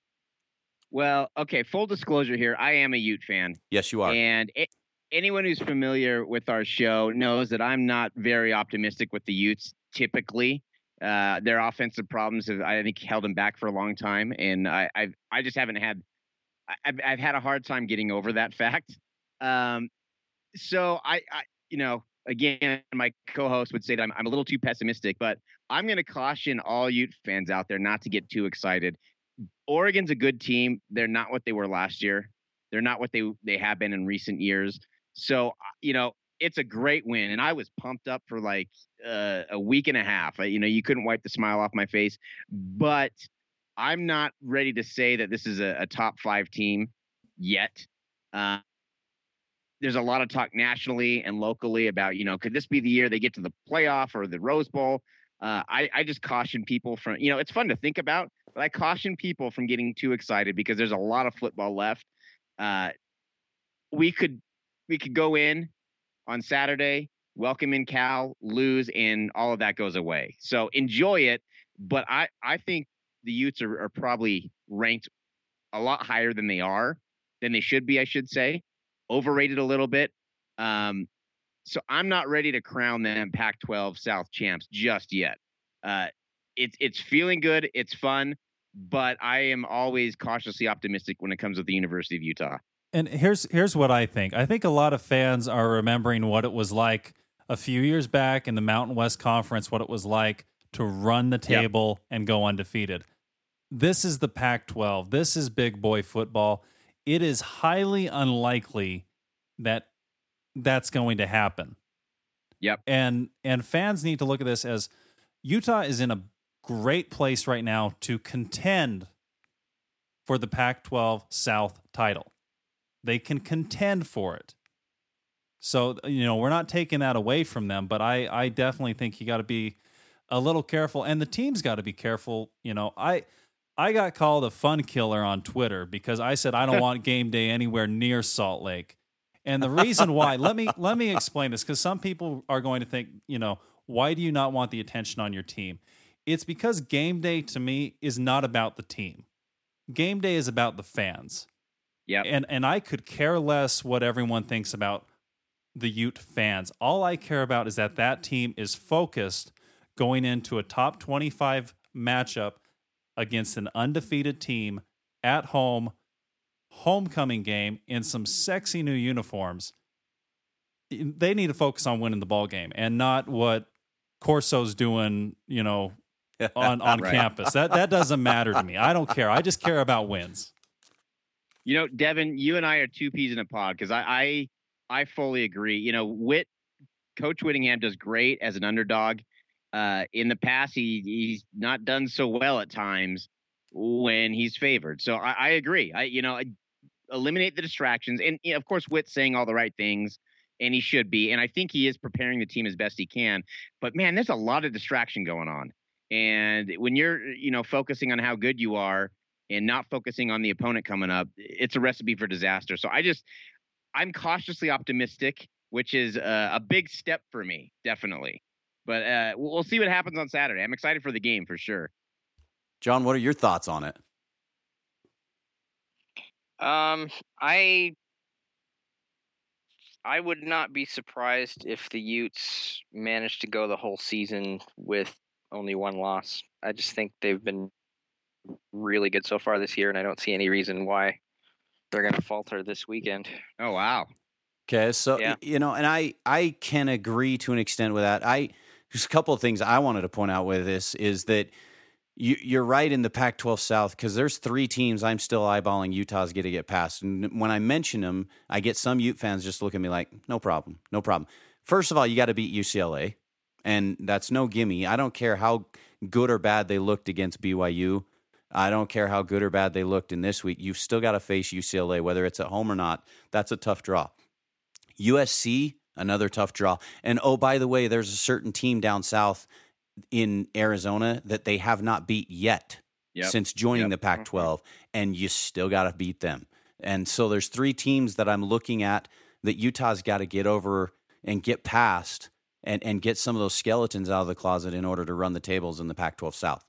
Well, okay, full disclosure here. I am a Ute fan. Yes, you are. And it, anyone who's familiar with our show knows that I'm not very optimistic with the Utes typically. Uh, their offensive problems have, I think, held them back for a long time. And I I've, I just haven't had – I've, I've had a hard time getting over that fact. Um, so, I, I, you know, again, my co-host would say that I'm, I'm a little too pessimistic, but I'm going to caution all Ute fans out there not to get too excited. Oregon's a good team. They're not what they were last year. They're not what they they have been in recent years. So, you know, it's a great win. And I was pumped up for like uh, a week and a half. You know, you couldn't wipe the smile off my face. But I'm not ready to say that this is a, a top five team yet. Uh, there's a lot of talk nationally and locally about, you know, could this be the year they get to the playoff or the Rose Bowl? Uh, I, I just caution people from, you know, it's fun to think about, but I caution people from getting too excited because there's a lot of football left. Uh, we could we could go in on Saturday, welcome in Cal, lose, and all of that goes away. So enjoy it. But I, I think the Utes are, are probably ranked a lot higher than they are, than they should be, I should say. Overrated a little bit. Um, So I'm not ready to crown them Pac twelve South champs just yet. Uh, it's it's feeling good. It's fun, but I am always cautiously optimistic when it comes to the University of Utah. And here's here's what I think. I think a lot of fans are remembering what it was like a few years back in the Mountain West Conference, what it was like to run the table yep. and go undefeated. This is the Pac twelve. This is big boy football. It is highly unlikely that that's going to happen. Yep. And and fans need to look at this as Utah is in a great place right now to contend for the Pac twelve South title. They can contend for it. So, you know, we're not taking that away from them, but I, I definitely think you got to be a little careful, and the team's got to be careful. You know, I I got called a fun killer on Twitter because I said I don't want game day anywhere near Salt Lake. And the reason why, let me let me explain this, because some people are going to think, you know, why do you not want the attention on your team? It's because game day to me is not about the team. Game day is about the fans. Yeah. And and I could care less what everyone thinks about the Ute fans. All I care about is that that team is focused going into a top twenty-five matchup against an undefeated team at home, homecoming game in some sexy new uniforms. They need to focus on winning the ball game and not what Corso's doing, you know, on, on right. campus. That that doesn't matter to me. I don't care. I just care about wins. You know, Devin, you and I are two peas in a pod because I, I I fully agree. You know, Whit, Coach Whittingham does great as an underdog. Uh, in the past, he he's not done so well at times when he's favored. So I, I agree. I you know, I, eliminate the distractions, and you know, of course, Whit's saying all the right things, and he should be. And I think he is preparing the team as best he can. But man, there's a lot of distraction going on, and when you're you know focusing on how good you are and not focusing on the opponent coming up, it's a recipe for disaster. So I just, I'm cautiously optimistic, which is a, a big step for me, definitely. But uh, we'll see what happens on Saturday. I'm excited for the game for sure. John, what are your thoughts on it? Um, I I would not be surprised if the Utes managed to go the whole season with only one loss. I just think they've been really good so far this year, and I don't see any reason why they're going to falter this weekend. Oh, wow. Okay, so Yeah. you know, and I I can agree to an extent with that. I there's a couple of things I wanted to point out with this is that you, you're right in the Pac twelve South because there's three teams I'm still eyeballing Utah's going to get past, and when I mention them, I get some Ute fans just look at me like, no problem, no problem. First of all, you got to beat U C L A, and that's no gimme. I don't care how good or bad they looked against B Y U. I don't care how good or bad they looked in this week. You've still got to face U C L A, whether it's at home or not. That's a tough draw. U S C, another tough draw. And, oh, by the way, there's a certain team down south in Arizona that they have not beat yet Yep. since joining Yep. the Pac twelve, and you still got to beat them. And so there's three teams that I'm looking at that Utah's got to get over and get past and, and get some of those skeletons out of the closet in order to run the tables in the Pac twelve South.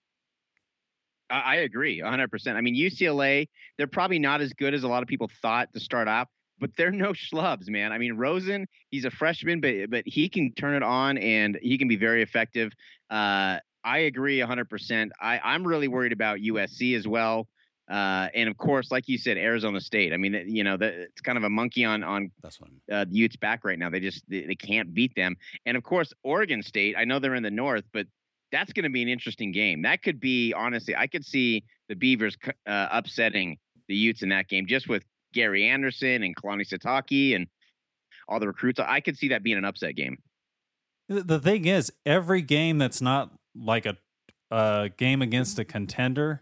I I agree one hundred percent. I mean, U C L A, they're probably not as good as a lot of people thought to start off, but they're no schlubs, man. I mean, Rosen, he's a freshman, but but he can turn it on and he can be very effective. Uh, I agree one hundred percent. I, I'm really worried about U S C as well. Uh, and of course, like you said, Arizona State. I mean, you know, the, it's kind of a monkey on on That's what I'm uh, the Utes back right now. They just they, they can't beat them. And of course, Oregon State. I know they're in the north, but that's going to be an interesting game. That could be, honestly, I could see the Beavers uh, upsetting the Utes in that game just with Gary Anderson and Kalani Sitake and all the recruits. I could see that being an upset game. The thing is, every game that's not like a, a game against a contender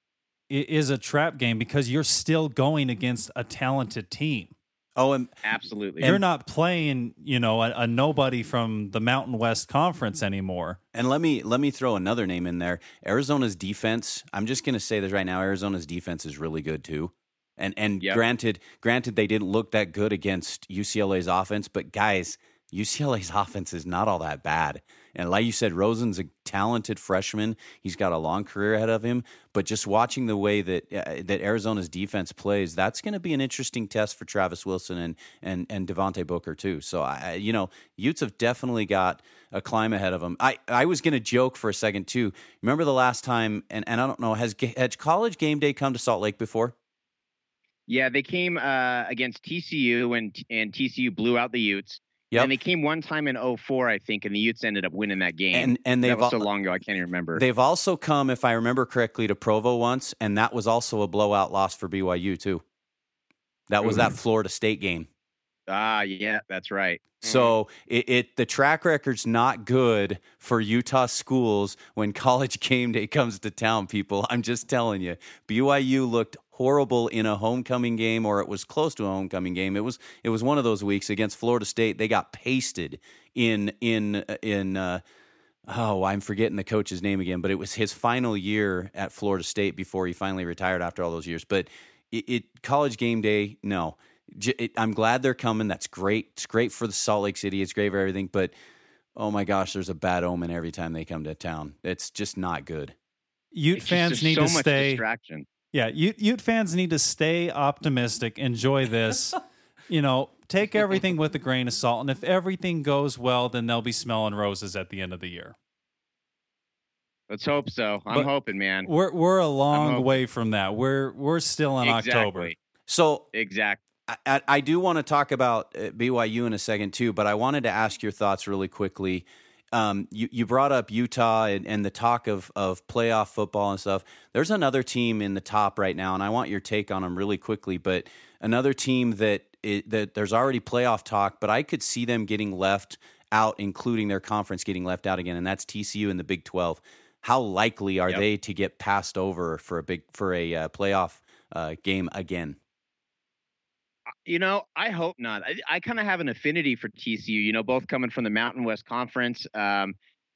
is a trap game because you're still going against a talented team. Oh, and Absolutely. You're not playing, you know, a, a nobody from the Mountain West Conference anymore. And let me let me throw another name in there. Arizona's defense. I'm just going to say this right now. Arizona's defense is really good too. And and Yep. granted, granted they didn't look that good against U C L A's offense, but guys, U C L A's offense is not all that bad. And like you said, Rosen's a talented freshman. He's got a long career ahead of him. But just watching the way that uh, that Arizona's defense plays, that's going to be an interesting test for Travis Wilson and and and Devontae Booker too. So I, you know, Utes have definitely got a climb ahead of them. I, I was going to joke for a second too. Remember the last time? And, and I don't know, has has College Game Day come to Salt Lake before? Yeah, they came uh, against T C U and and T C U blew out the Utes. Yep. And they came one time in oh four, I think, and the Utes ended up winning that game. And and that they've was so al- long ago, I can't even remember. They've also come, if I remember correctly, to Provo once, and that was also a blowout loss for B Y U too. That was Ooh. that Florida State game. Ah, yeah, that's right. So it, it the track record's not good for Utah schools when College Game Day comes to town, people. I'm just telling you. B Y U looked horrible in a homecoming game, or it was close to a homecoming game. It was it was one of those weeks against Florida State. They got pasted in in in uh, oh, I'm forgetting the coach's name again, but it was his final year at Florida State before he finally retired after all those years. But it, it College Game Day, no. It, I'm glad they're coming. That's great. It's great for the Salt Lake City. It's great for everything. But, oh, my gosh, there's a bad omen every time they come to town. It's just not good. Ute It's fans just need so to much stay. distraction. Yeah, Ute, Ute fans need to stay optimistic. Enjoy this. You know, take everything with a grain of salt. And if everything goes well, then they'll be smelling roses at the end of the year. Let's hope so. I'm But hoping, man. We're we're a long hoping. way from that. We're we're still in Exactly. October. So Exactly. I, I do want to talk about B Y U in a second, too, but I wanted to ask your thoughts really quickly. Um, you, you brought up Utah and, and the talk of, of playoff football and stuff. There's another team in the top right now, and I want your take on them really quickly, but another team that it, that there's already playoff talk, but I could see them getting left out, including their conference getting left out again, and that's T C U in the Big twelve. How likely are Yep. they to get passed over for a big for a uh, playoff uh, game again? You know, I hope not. I, I kind of have an affinity for T C U, you know, both coming from the Mountain West Conference. Um,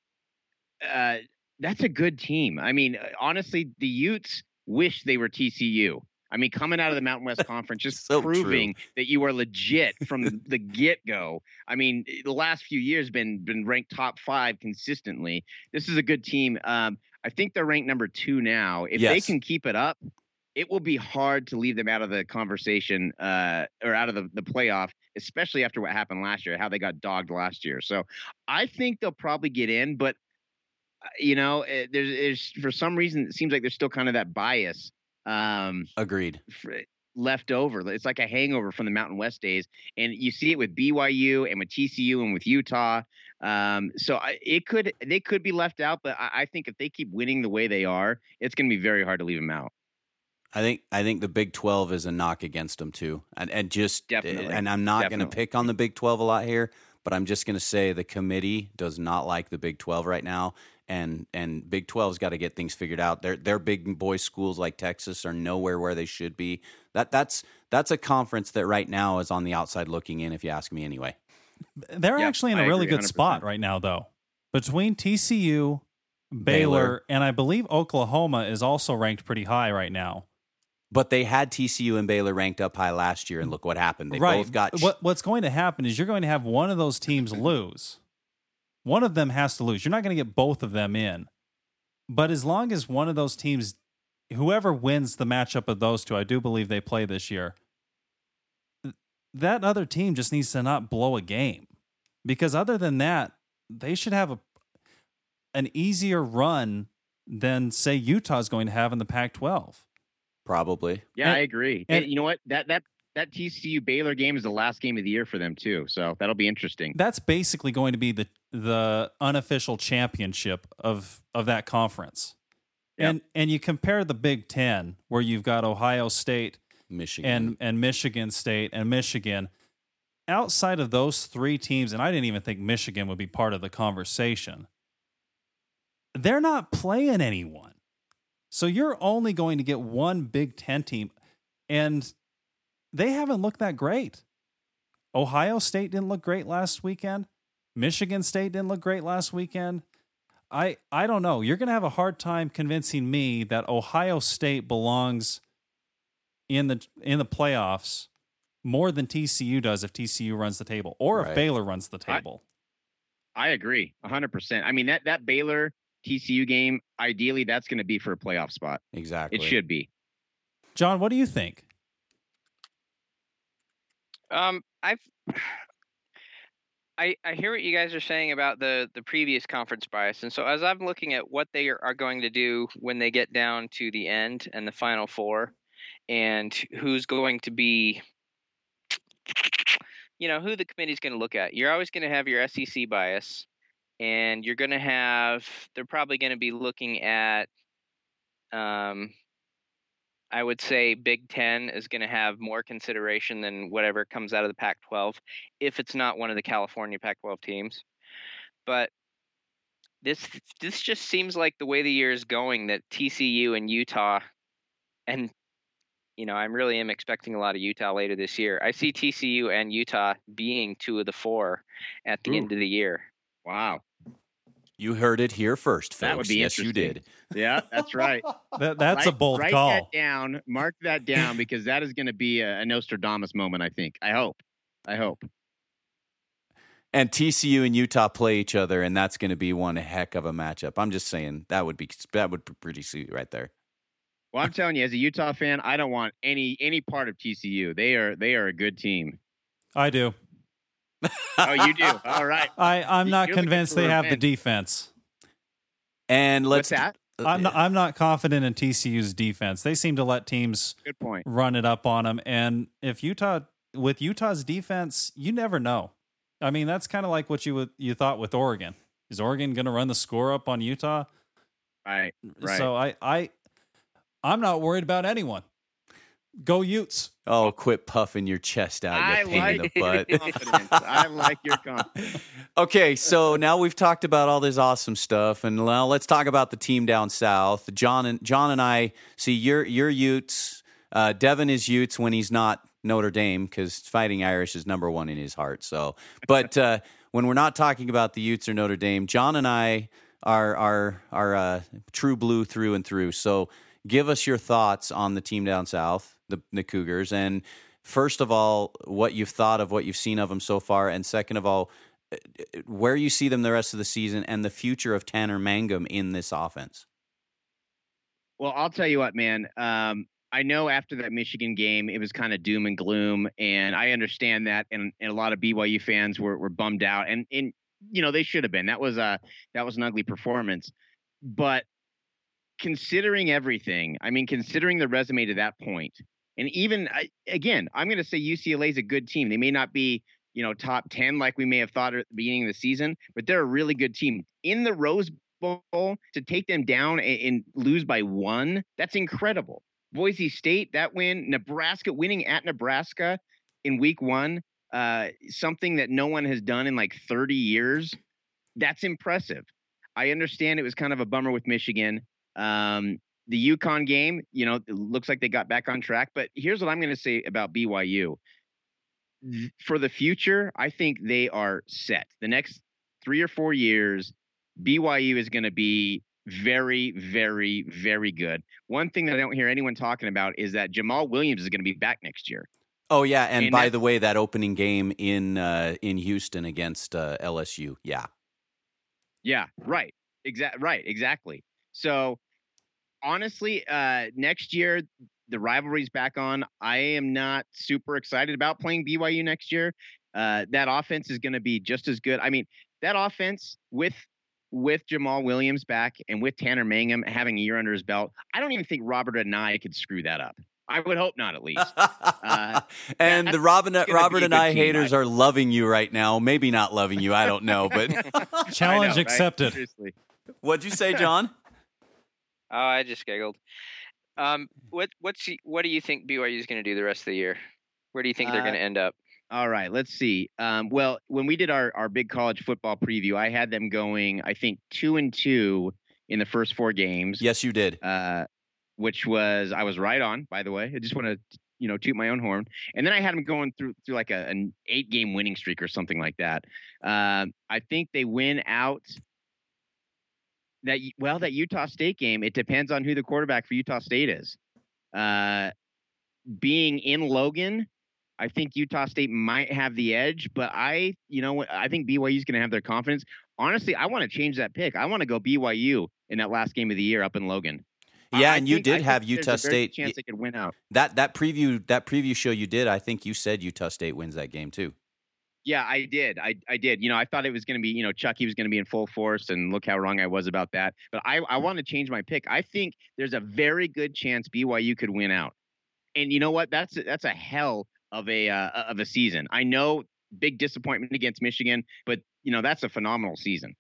uh, that's a good team. I mean, honestly, the Utes wish they were T C U. I mean, coming out of the Mountain West Conference, just So proving that you are legit from the get-go. I mean, the last few years been been ranked top five consistently. This is a good team. Um, I think they're ranked number two now. If they Yes. can keep it up, it will be hard to leave them out of the conversation uh, or out of the, the playoff, especially after what happened last year, how they got dogged last year. So I think they'll probably get in, but you know, it, there's, there's for some reason it seems like there's still kind of that bias. Um, Agreed. For, left over. It's like a hangover from the Mountain West days, and you see it with B Y U and with T C U and with Utah. Um, so I, it could they could be left out, but I, I think if they keep winning the way they are, it's going to be very hard to leave them out. I think I think the Big twelve is a knock against them too, and and just Definitely. and I'm not going to Definitely. pick on the Big twelve a lot here, but I'm just going to say the committee does not like the Big twelve right now, and and Big twelve's got to get things figured out. Their their big boy schools like Texas are nowhere where they should be. That that's that's a conference that right now is on the outside looking in, if you ask me anyway. They're Yep, actually in a I really agree, good one hundred percent. spot right now, though. Between T C U, Baylor, Baylor. and I believe Oklahoma is also ranked pretty high right now. But they had T C U and Baylor ranked up high last year, and look what happened. They right. both got what, what's going to happen is you're going to have one of those teams lose. One of them has to lose. You're not going to get both of them in. But as long as one of those teams, whoever wins the matchup of those two, I do believe they play this year, that other team just needs to not blow a game. Because other than that, they should have a an easier run than, say, Utah's going to have in the Pac twelve. probably. Yeah, And- I agree. and- And you know what? That that that T C U Baylor game is the last game of the year for them too. So that'll be interesting. That's basically going to be the the unofficial championship of of that conference. Yep. And and you compare the Big Ten, where you've got Ohio State Michigan. and and Michigan State and Michigan. Outside of those three teams, and I didn't even think Michigan would be part of the conversation, they're not playing anyone. So you're only going to get one Big Ten team, and they haven't looked that great. Ohio State didn't look great last weekend. Michigan State didn't look great last weekend. I I don't know. You're going to have a hard time convincing me that Ohio State belongs in the in the playoffs more than T C U does if T C U runs the table, or if Right. Baylor runs the table. I agree, a hundred percent. I mean that that Baylor T C U game, ideally, that's going to be for a playoff spot. exactly. It should be. John, what do you think? Um, I've I I hear what you guys are saying about the the previous conference bias, and so as I'm looking at what they are, are going to do when they get down to the end and the Final Four, and who's going to be, you know, who the committee's going to look at. You're always going to have your S E C bias, and you're going to have. They're probably going to be looking at. Um, I would say Big Ten is going to have more consideration than whatever comes out of the Pac twelve, if it's not one of the California Pac twelve teams. But this this just seems like the way the year is going, that T C U and Utah, and you know, I really am expecting a lot of Utah later this year. I see T C U and Utah being two of the four at the Ooh. end of the year. Wow. You heard it here first, folks. That would be yes, you interesting. did. Yeah, that's right. That, that's a Write- bold write call. that down. Mark that down because that is going to be a, a Nostradamus moment. I think. I hope. I hope. And T C U and Utah play each other, and that's going to be one heck of a matchup. I'm just saying that would be that would be pretty sweet right there. Well, I'm telling you, as a Utah fan, I don't want any any part of T C U. They are they are a good team. I do. Oh, you do. All right. I, I'm You- not you're looking convinced for they have the revenge. defense. And let's What's that? I'm not, I'm not confident in T C U's defense. They seem to let teams Good point. run it up on them. And if Utah, with Utah's defense, you never know. I mean, that's kind of like what you would, you thought with Oregon. Is Oregon going to run the score up on Utah? Right. Right. So I, I, I'm not worried about anyone. Go Utes. Oh, quit puffing your chest out, I you pain in the like butt. your confidence. I like your confidence. Okay, so now we've talked about all this awesome stuff, and now let's talk about the team down south. John and John and I see you're you're Utes. Uh, Devin is Utes when he's not Notre Dame, because Fighting Irish is number one in his heart. So, but uh, when we're not talking about the Utes or Notre Dame, John and I are are are uh, true blue through and through. So, give us your thoughts on the team down south, the, the Cougars, and first of all, what you've thought of what you've seen of them so far, and second of all, where you see them the rest of the season and the future of Tanner Mangum in this offense. Well, I'll tell you what, man. Um, I know after that Michigan game, it was kind of doom and gloom, and I understand that, and, and a lot of B Y U fans were, were bummed out, and and you know they should have been. That was a that was an ugly performance, but considering everything, I mean, considering the resume to that point, and even again, I'm going to say U C L A is a good team. They may not be, you know, top ten like we may have thought at the beginning of the season, but they're a really good team. In the Rose Bowl, to take them down and, and lose by one, that's incredible. Boise State, that win, Nebraska winning at Nebraska in week one, uh, something that no one has done in like thirty years. That's impressive. I understand it was kind of a bummer with Michigan. Um, the UConn game, you know, it looks like they got back on track. But here's what I'm going to say about B Y U. For the future, I think they are set. The next three or four years, B Y U is going to be very, very, very good. One thing that I don't hear anyone talking about is that Jamal Williams is going to be back next year. Oh yeah, and, And by that's- the way, that opening game in uh, in Houston against uh, L S U, yeah, Yeah, right. Exact. Right. Exactly. So honestly, uh, next year the rivalry's back on. I am not super excited about playing B Y U next year. Uh, that offense is going to be just as good. I mean, that offense with with Jamal Williams back and with Tanner Mangum having a year under his belt, I don't even think Robert and I could screw that up. I would hope not, at least. Uh, and the that's Robin, gonna Robert be a and good I team, haters I- are loving you right now. Maybe not loving you. I don't know. But Challenge I know, right? accepted. Seriously. what'd you say, John? Oh, I just giggled. Um, what what's y- what do you think B Y U is going to do the rest of the year? Where do you think they're Uh, going to end up? All right, let's see. Um, well, when we did our, our big college football preview, I had them going, I think, two and two in the first four games. Yes, you did. Uh, which was I was right on, by the way. I just want to, you know, toot my own horn. And then I had them going through through like a, an eight game winning streak or something like that. Um, I think they win out. That well, that Utah State game. It depends on who the quarterback for Utah State is. Uh, being in Logan, I think Utah State might have the edge, but I, you know, I think B Y U is going to have their confidence. Honestly, I want to change that pick. I want to go B Y U in that last game of the year up in Logan. Yeah, I and you think- did I think have there's Utah a very State. good chance they could win out. That that preview that preview show you did, I think you said Utah State wins that game too. Yeah, I did. I, I did. You know, I thought it was going to be, you know, Chucky was going to be in full force, and look how wrong I was about that. But I, I want to change my pick. I think there's a very good chance B Y U could win out. And you know what? That's that's a hell of a uh, of a season. I know, big disappointment against Michigan, but you know that's a phenomenal season.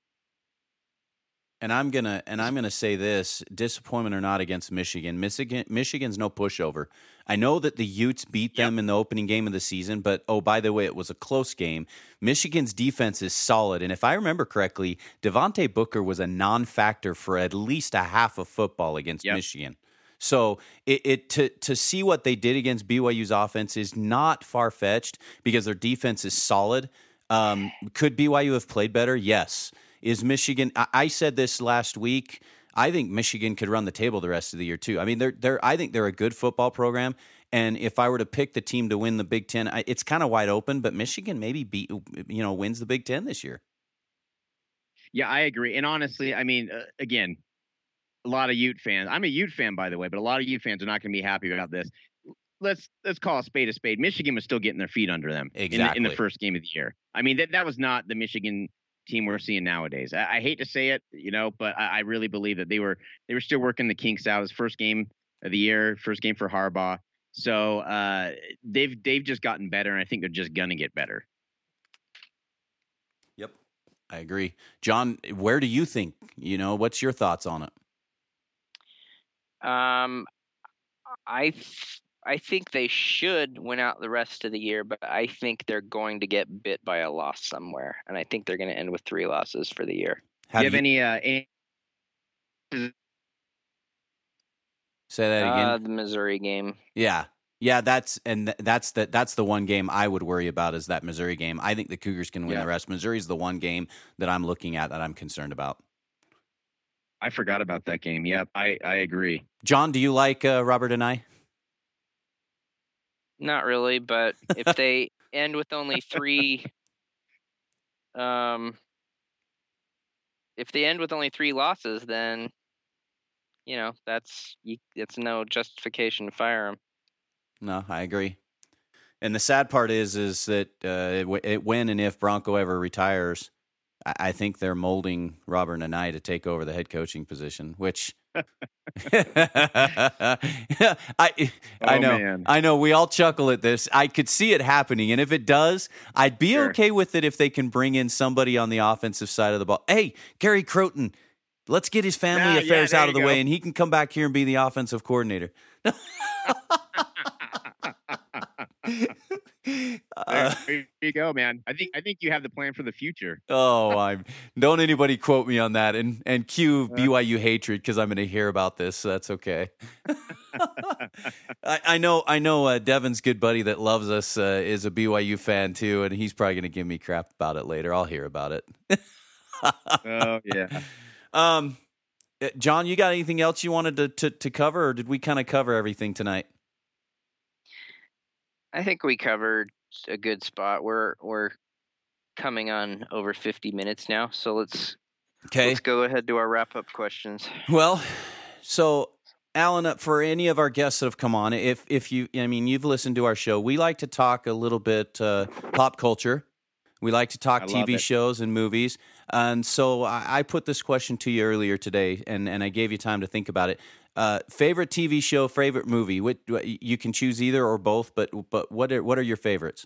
And I'm gonna and I'm gonna say this: disappointment or not against Michigan, Michigan Michigan's no pushover. I know that the Utes beat them in the opening game of the season, but oh, by the way, it was a close game. Michigan's defense is solid, and if I remember correctly, Devontae Booker was a non-factor for at least a half of football against Yep. Michigan. So it, it to to see what they did against B Y U's offense is not far fetched because their defense is solid. Um, could B Y U have played better? Yes. Is Michigan? I, I said this last week. I think Michigan could run the table the rest of the year too. I mean, they're they're. I think they're a good football program. And if I were to pick the team to win the Big Ten, I, it's kind of wide open. But Michigan maybe beat you know wins the Big Ten this year. Yeah, I agree. And honestly, I mean, uh, again, a lot of Ute fans. I'm a Ute fan, by the way, but a lot of Ute fans are not going to be happy about this. Let's let's call a spade a spade. Michigan was still getting their feet under them in the, in Exactly. the first game of the year. I mean, that that was not the Michigan team we're seeing nowadays. I, I hate to say it, you know, but I, I really believe that they were they were still working the kinks out. It was first game of the year, first game for Harbaugh. So uh, they've they've just gotten better, and I think they're just gonna get better. Yep, I agree. John, where do you think? You know, what's your thoughts on it? Um, I th- I think they should win out the rest of the year, but I think they're going to get bit by a loss somewhere, and I think they're going to end with three losses for the year. How do you do have any uh, any say that again? Uh, the Missouri game. Yeah. Yeah, that's and th- that's the that's the one game I would worry about is that Missouri game. I think the Cougars can win Yeah. the rest. Missouri's the one game that I'm looking at that I'm concerned about. I forgot about that game. Yep, I, I agree. John, do you like uh, Robert and I? Not really, but if they end with only three, um, if they end with only three losses, then you know, that's you, it's no justification to fire him. No, I agree. And the sad part is, is that uh, it, it, when and if Bronco ever retires, I, I think they're molding Robert Nanai to take over the head coaching position. Which I, I Oh, know, man. I know. We all chuckle at this. I could see it happening, and if it does, I'd be Sure. okay with it if they can bring in somebody on the offensive side of the ball. Hey, Gary Croton, let's get his family Ah, yeah, affairs there out of you the way, go. and he can come back here and be the offensive coordinator. Uh, There you go, man. I think I think you have the plan for the future. oh, I'm don't anybody quote me on that, and and cue B Y U hatred because I'm going to hear about this. So that's okay. I, I know, I know. Uh, Devin's good buddy that loves us uh, is a B Y U fan too, and he's probably going to give me crap about it later. I'll hear about it. Oh yeah. Um, uh, John, you got anything else you wanted to to, to cover, or did we kind of cover everything tonight? I think we covered a good spot. We're we're coming on over fifty minutes now, so let's Okay. let's go ahead to our wrap up questions. Well, so Alan, uh, for any of our guests that have come on, if if you, I mean, you've listened to our show, we like to talk a little bit uh, pop culture. We like to talk I T love V it. shows and movies. And so I, I put this question to you earlier today, and, and I gave you time to think about it. Uh, favorite T V show, favorite movie? What, what you can choose either or both, but but what are what are your favorites?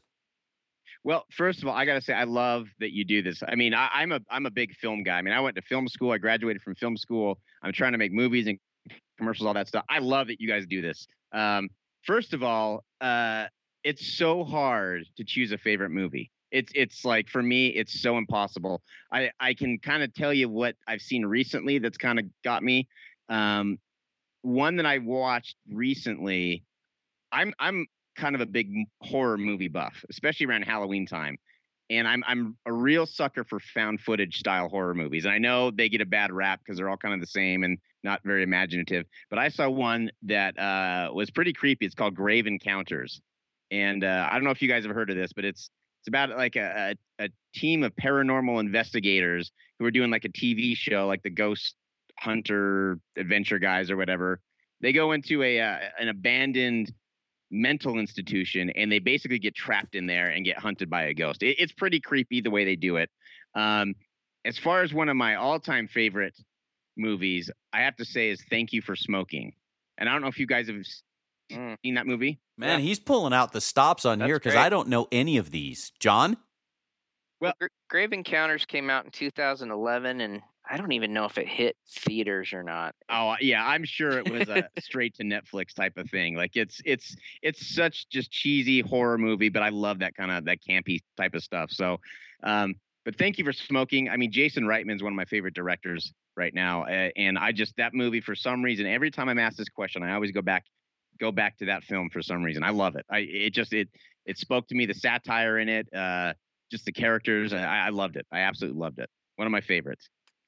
Well, first of all, I gotta say I love that you do this. I mean, I, I'm a I'm a big film guy. I mean, I went to film school. I graduated from film school. I'm trying to make movies and commercials, all that stuff. I love that you guys do this. Um, first of all, uh, it's so hard to choose a favorite movie. It's it's like for me, it's so impossible. I I can kind of tell you what I've seen recently that's kind of got me. Um, one that I watched recently. I'm I'm kind of a big m- horror movie buff, especially around Halloween time. And I'm I'm a real sucker for found footage style horror movies. And I know they get a bad rap because they're all kind of the same and not very imaginative. But I saw one that uh, was pretty creepy. It's called Grave Encounters. And uh, I don't know if you guys have heard of this, but it's it's about like a, a, a team of paranormal investigators who are doing like a T V show, like the Ghost Hunter Adventure guys or whatever. They go into a uh, an abandoned mental institution and they basically get trapped in there and get hunted by a ghost. It, it's pretty creepy the way they do it. Um, as far as one of my all-time favorite movies, I have to say is Thank You for Smoking. And I don't know if you guys have s- Mm. seen that movie. Man, he's pulling out the stops on That's here because great. I don't know any of these. John? Well- Gra- Grave Encounters came out in two thousand eleven, and I don't even know if it hit theaters or not. Oh yeah, I'm sure it was a straight to Netflix type of thing. Like it's it's it's such just cheesy horror movie, but I love that kind of that campy type of stuff. So, um, but Thank You for Smoking. I mean, Jason Reitman's one of my favorite directors right now, uh, and I just that movie for some reason. Every time I'm asked this question, I always go back go back to that film for some reason. I love it. I it just it it spoke to me. The satire in it, uh, just the characters. I, I loved it. I absolutely loved it. One of my favorites.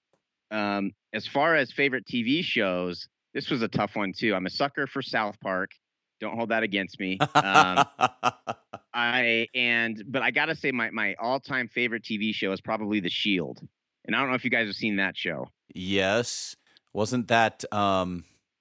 Um, as far as favorite T V shows, this was a tough one too. I'm a sucker for South Park. Don't hold that against me. Um, I and but I gotta say my my all time favorite T V show is probably The Shield. And I don't know if you guys have seen that show. Yes. Wasn't that um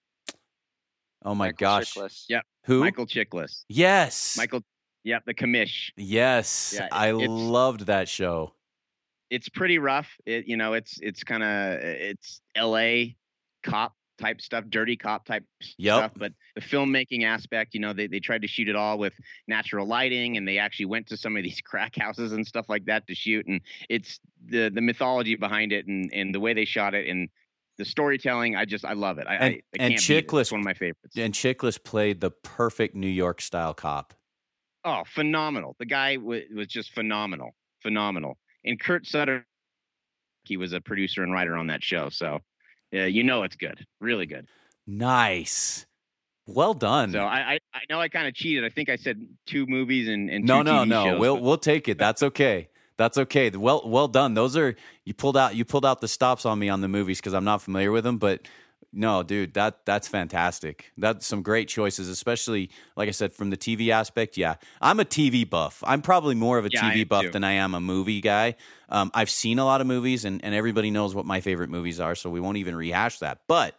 Oh my Michael gosh. Chiklis. Yeah. Who? Michael Chiklis. Yes. Michael. Yeah, the commish. Yes. Yeah, I it's- loved that show. It's pretty rough. It you know it's it's kind of it's L A cop type stuff, dirty cop type Yep. stuff. But the filmmaking aspect, you know, they they tried to shoot it all with natural lighting, and they actually went to some of these crack houses and stuff like that to shoot. And it's the the mythology behind it and and the way they shot it and the storytelling. I just I love it. I And- I, I and can't beat it. Chiklis- It's one of my favorites. And Chiklis played the perfect New York style cop. Oh, phenomenal! The guy w- was just phenomenal, phenomenal. And Kurt Sutter, he was a producer and writer on that show, so yeah, you know it's good, really good. Nice. Well done. So I I, I know I kind of cheated. I think I said two movies and, and no, two no, T V no. shows, We'll but- we'll take it. That's okay. That's okay. Well, well done. Those are you pulled out. You pulled out the stops on me on the movies because I'm not familiar with them. But no, dude, that that's fantastic. That's some great choices, especially like I said from the T V aspect. Yeah, I'm a T V buff. I'm probably more of a Yeah, I T V am buff too. than I am a movie guy. Um, I've seen a lot of movies, and and everybody knows what my favorite movies are, so we won't even rehash that. But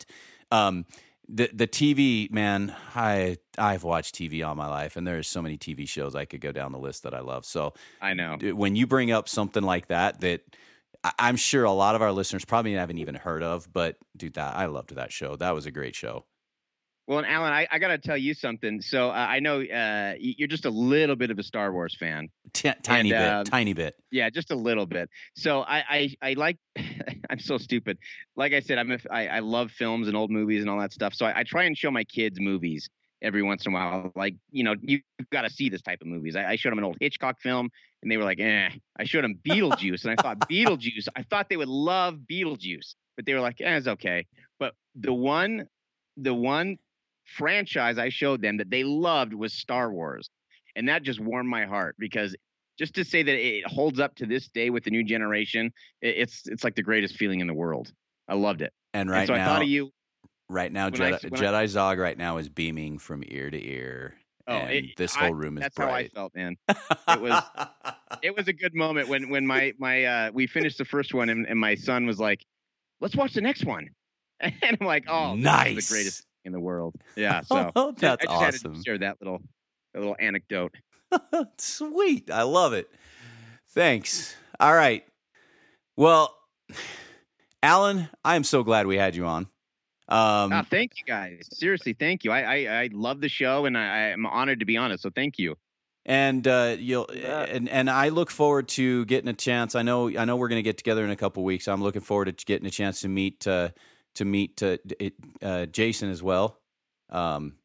Um, the the T V, man, I I've watched T V all my life, and there's so many T V shows I could go down the list that I love. So I know when you bring up something like that, that I- I'm sure a lot of our listeners probably haven't even heard of, but dude, that I loved that show. That was a great show. Well, and Alan, I, I got to tell you something. So uh, I know uh, you're just a little bit of a Star Wars fan. T- tiny and, bit, um, tiny bit. Yeah, just a little bit. So I, I, I like. I'm so stupid. Like I said, I'm a, I, I love films and old movies and all that stuff. So I, I try and show my kids movies every once in a while. Like, you know, you've got to see this type of movies. I, I showed them an old Hitchcock film, and they were like, "Eh." I showed them Beetlejuice, and I thought Beetlejuice. I thought they would love Beetlejuice, but they were like, "Eh, it's okay." But the one, the one. franchise I showed them that they loved was Star Wars, and that just warmed my heart, because just to say that it holds up to this day with the new generation, it's it's like the greatest feeling in the world. I loved it. And right and so now, I thought of you. Right now, when Jedi, I- when Jedi Zog right now is beaming from ear to ear, Oh, and it- this I- whole room is That's how I bright. felt, man. It was it was a good moment when when my my uh, we finished the first one, and, and my son was like, "Let's watch the next one," and I'm like, "Oh, Nice. this is the greatest in the world." Yeah, so Oh, that's I just had awesome. to share that little that little anecdote. Sweet. I love it. Thanks. All right. Well, Alan, I am so glad we had you on. Um, Oh, thank you guys. Seriously, thank you. I I, I love the show, and I, I'm honored to be on it. So thank you. and uh, you'll and and I look forward to getting a chance. I know I know we're going to get together in a couple weeks. I'm looking forward to getting a chance to meet uh, to meet uh, it, uh, Jason as well. Um,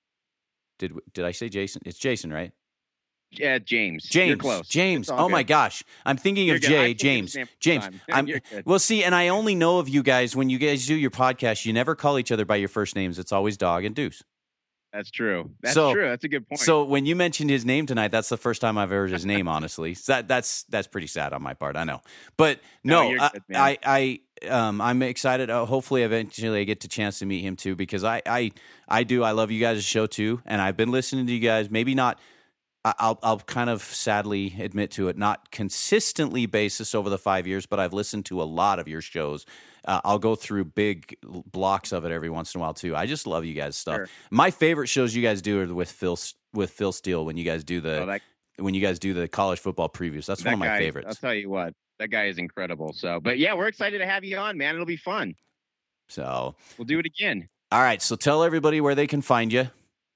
did did I say Jason? It's Jason, right? Yeah, James. James. You're close. James. It's all Oh my good. gosh, I'm thinking You're of good. I Jay. think James. it's the same James. time. I'm. You're good. Well, see, and I only know of you guys when you guys do your podcast. You never call each other by your first names. It's always Dog and Deuce. That's true. That's So- true. That's a good point. So when you mentioned his name tonight, that's the first time I've heard his name. Honestly, so that that's that's pretty sad on my part. I know, but No, no, you're I, good, man. I I um I'm excited. Uh, hopefully, eventually, I get the chance to meet him too, because I I I do. I love you guys' show too, and I've been listening to you guys. Maybe not. I- I'll I'll kind of sadly admit to it, not consistently basis over the five years, but I've listened to a lot of your shows. Uh, I'll go through big blocks of it every once in a while too. I just love you guys' stuff. Sure. My favorite shows you guys do are with Phil with Phil Steele when you guys do the Oh, that, when you guys do the college football previews. That's that one of my guy, I'll favorites. tell you what, that guy is incredible. So, but yeah, we're excited to have you on, man. It'll be fun. So, We'll do it again. all right. So tell everybody where they can find you.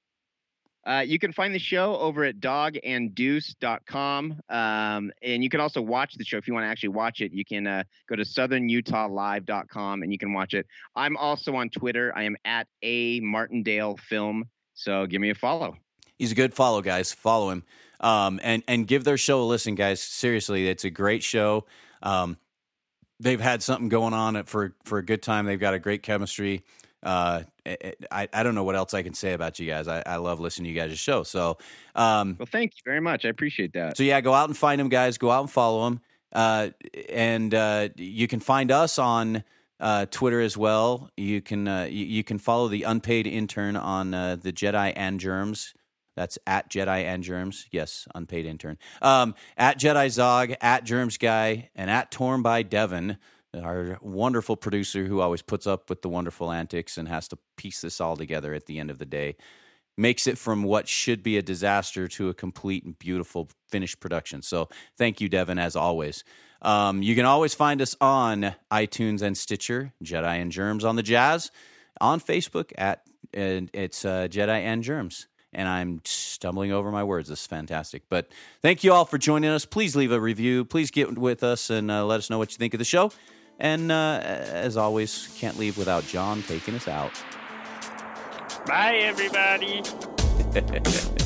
Uh, you can find the show over at dog and deuce dot com. Um, and you can also watch the show. If you want to actually watch it, you can uh, go to southern utah live dot com and you can watch it. I'm also on Twitter. I am at a Martindale Film. So give me a follow. He's a good follow, guys. Follow him. Um, and, and give their show a listen, guys. Seriously, it's a great show. Um, they've had something going on for, for a good time. They've got a great chemistry. Uh, I, I don't know what else I can say about you guys. I, I love listening to you guys' show. So, um, Well, thank you very much. I appreciate that. so yeah, go out and find them, guys. Go out and follow them. Uh, and uh, you can find us on uh, Twitter as well. You can uh, you, you can follow the unpaid intern on uh, the Jedi and Germs. That's at Jedi and Germs. Yes, unpaid intern. Um, at Jedi Zog, at Germs Guy, and at Torn by Devin, our wonderful producer who always puts up with the wonderful antics and has to piece this all together at the end of the day. Makes it from what should be a disaster to a complete and beautiful finished production. So thank you, Devin, as always. Um, you can always find us on iTunes and Stitcher, Jedi and Germs on the Jazz, on Facebook at and it's uh, Jedi and Germs. And I'm stumbling over my words. This is fantastic. But thank you all for joining us. Please leave a review. Please get with us and uh, let us know what you think of the show. And uh, as always, can't leave without John taking us out. Bye, everybody.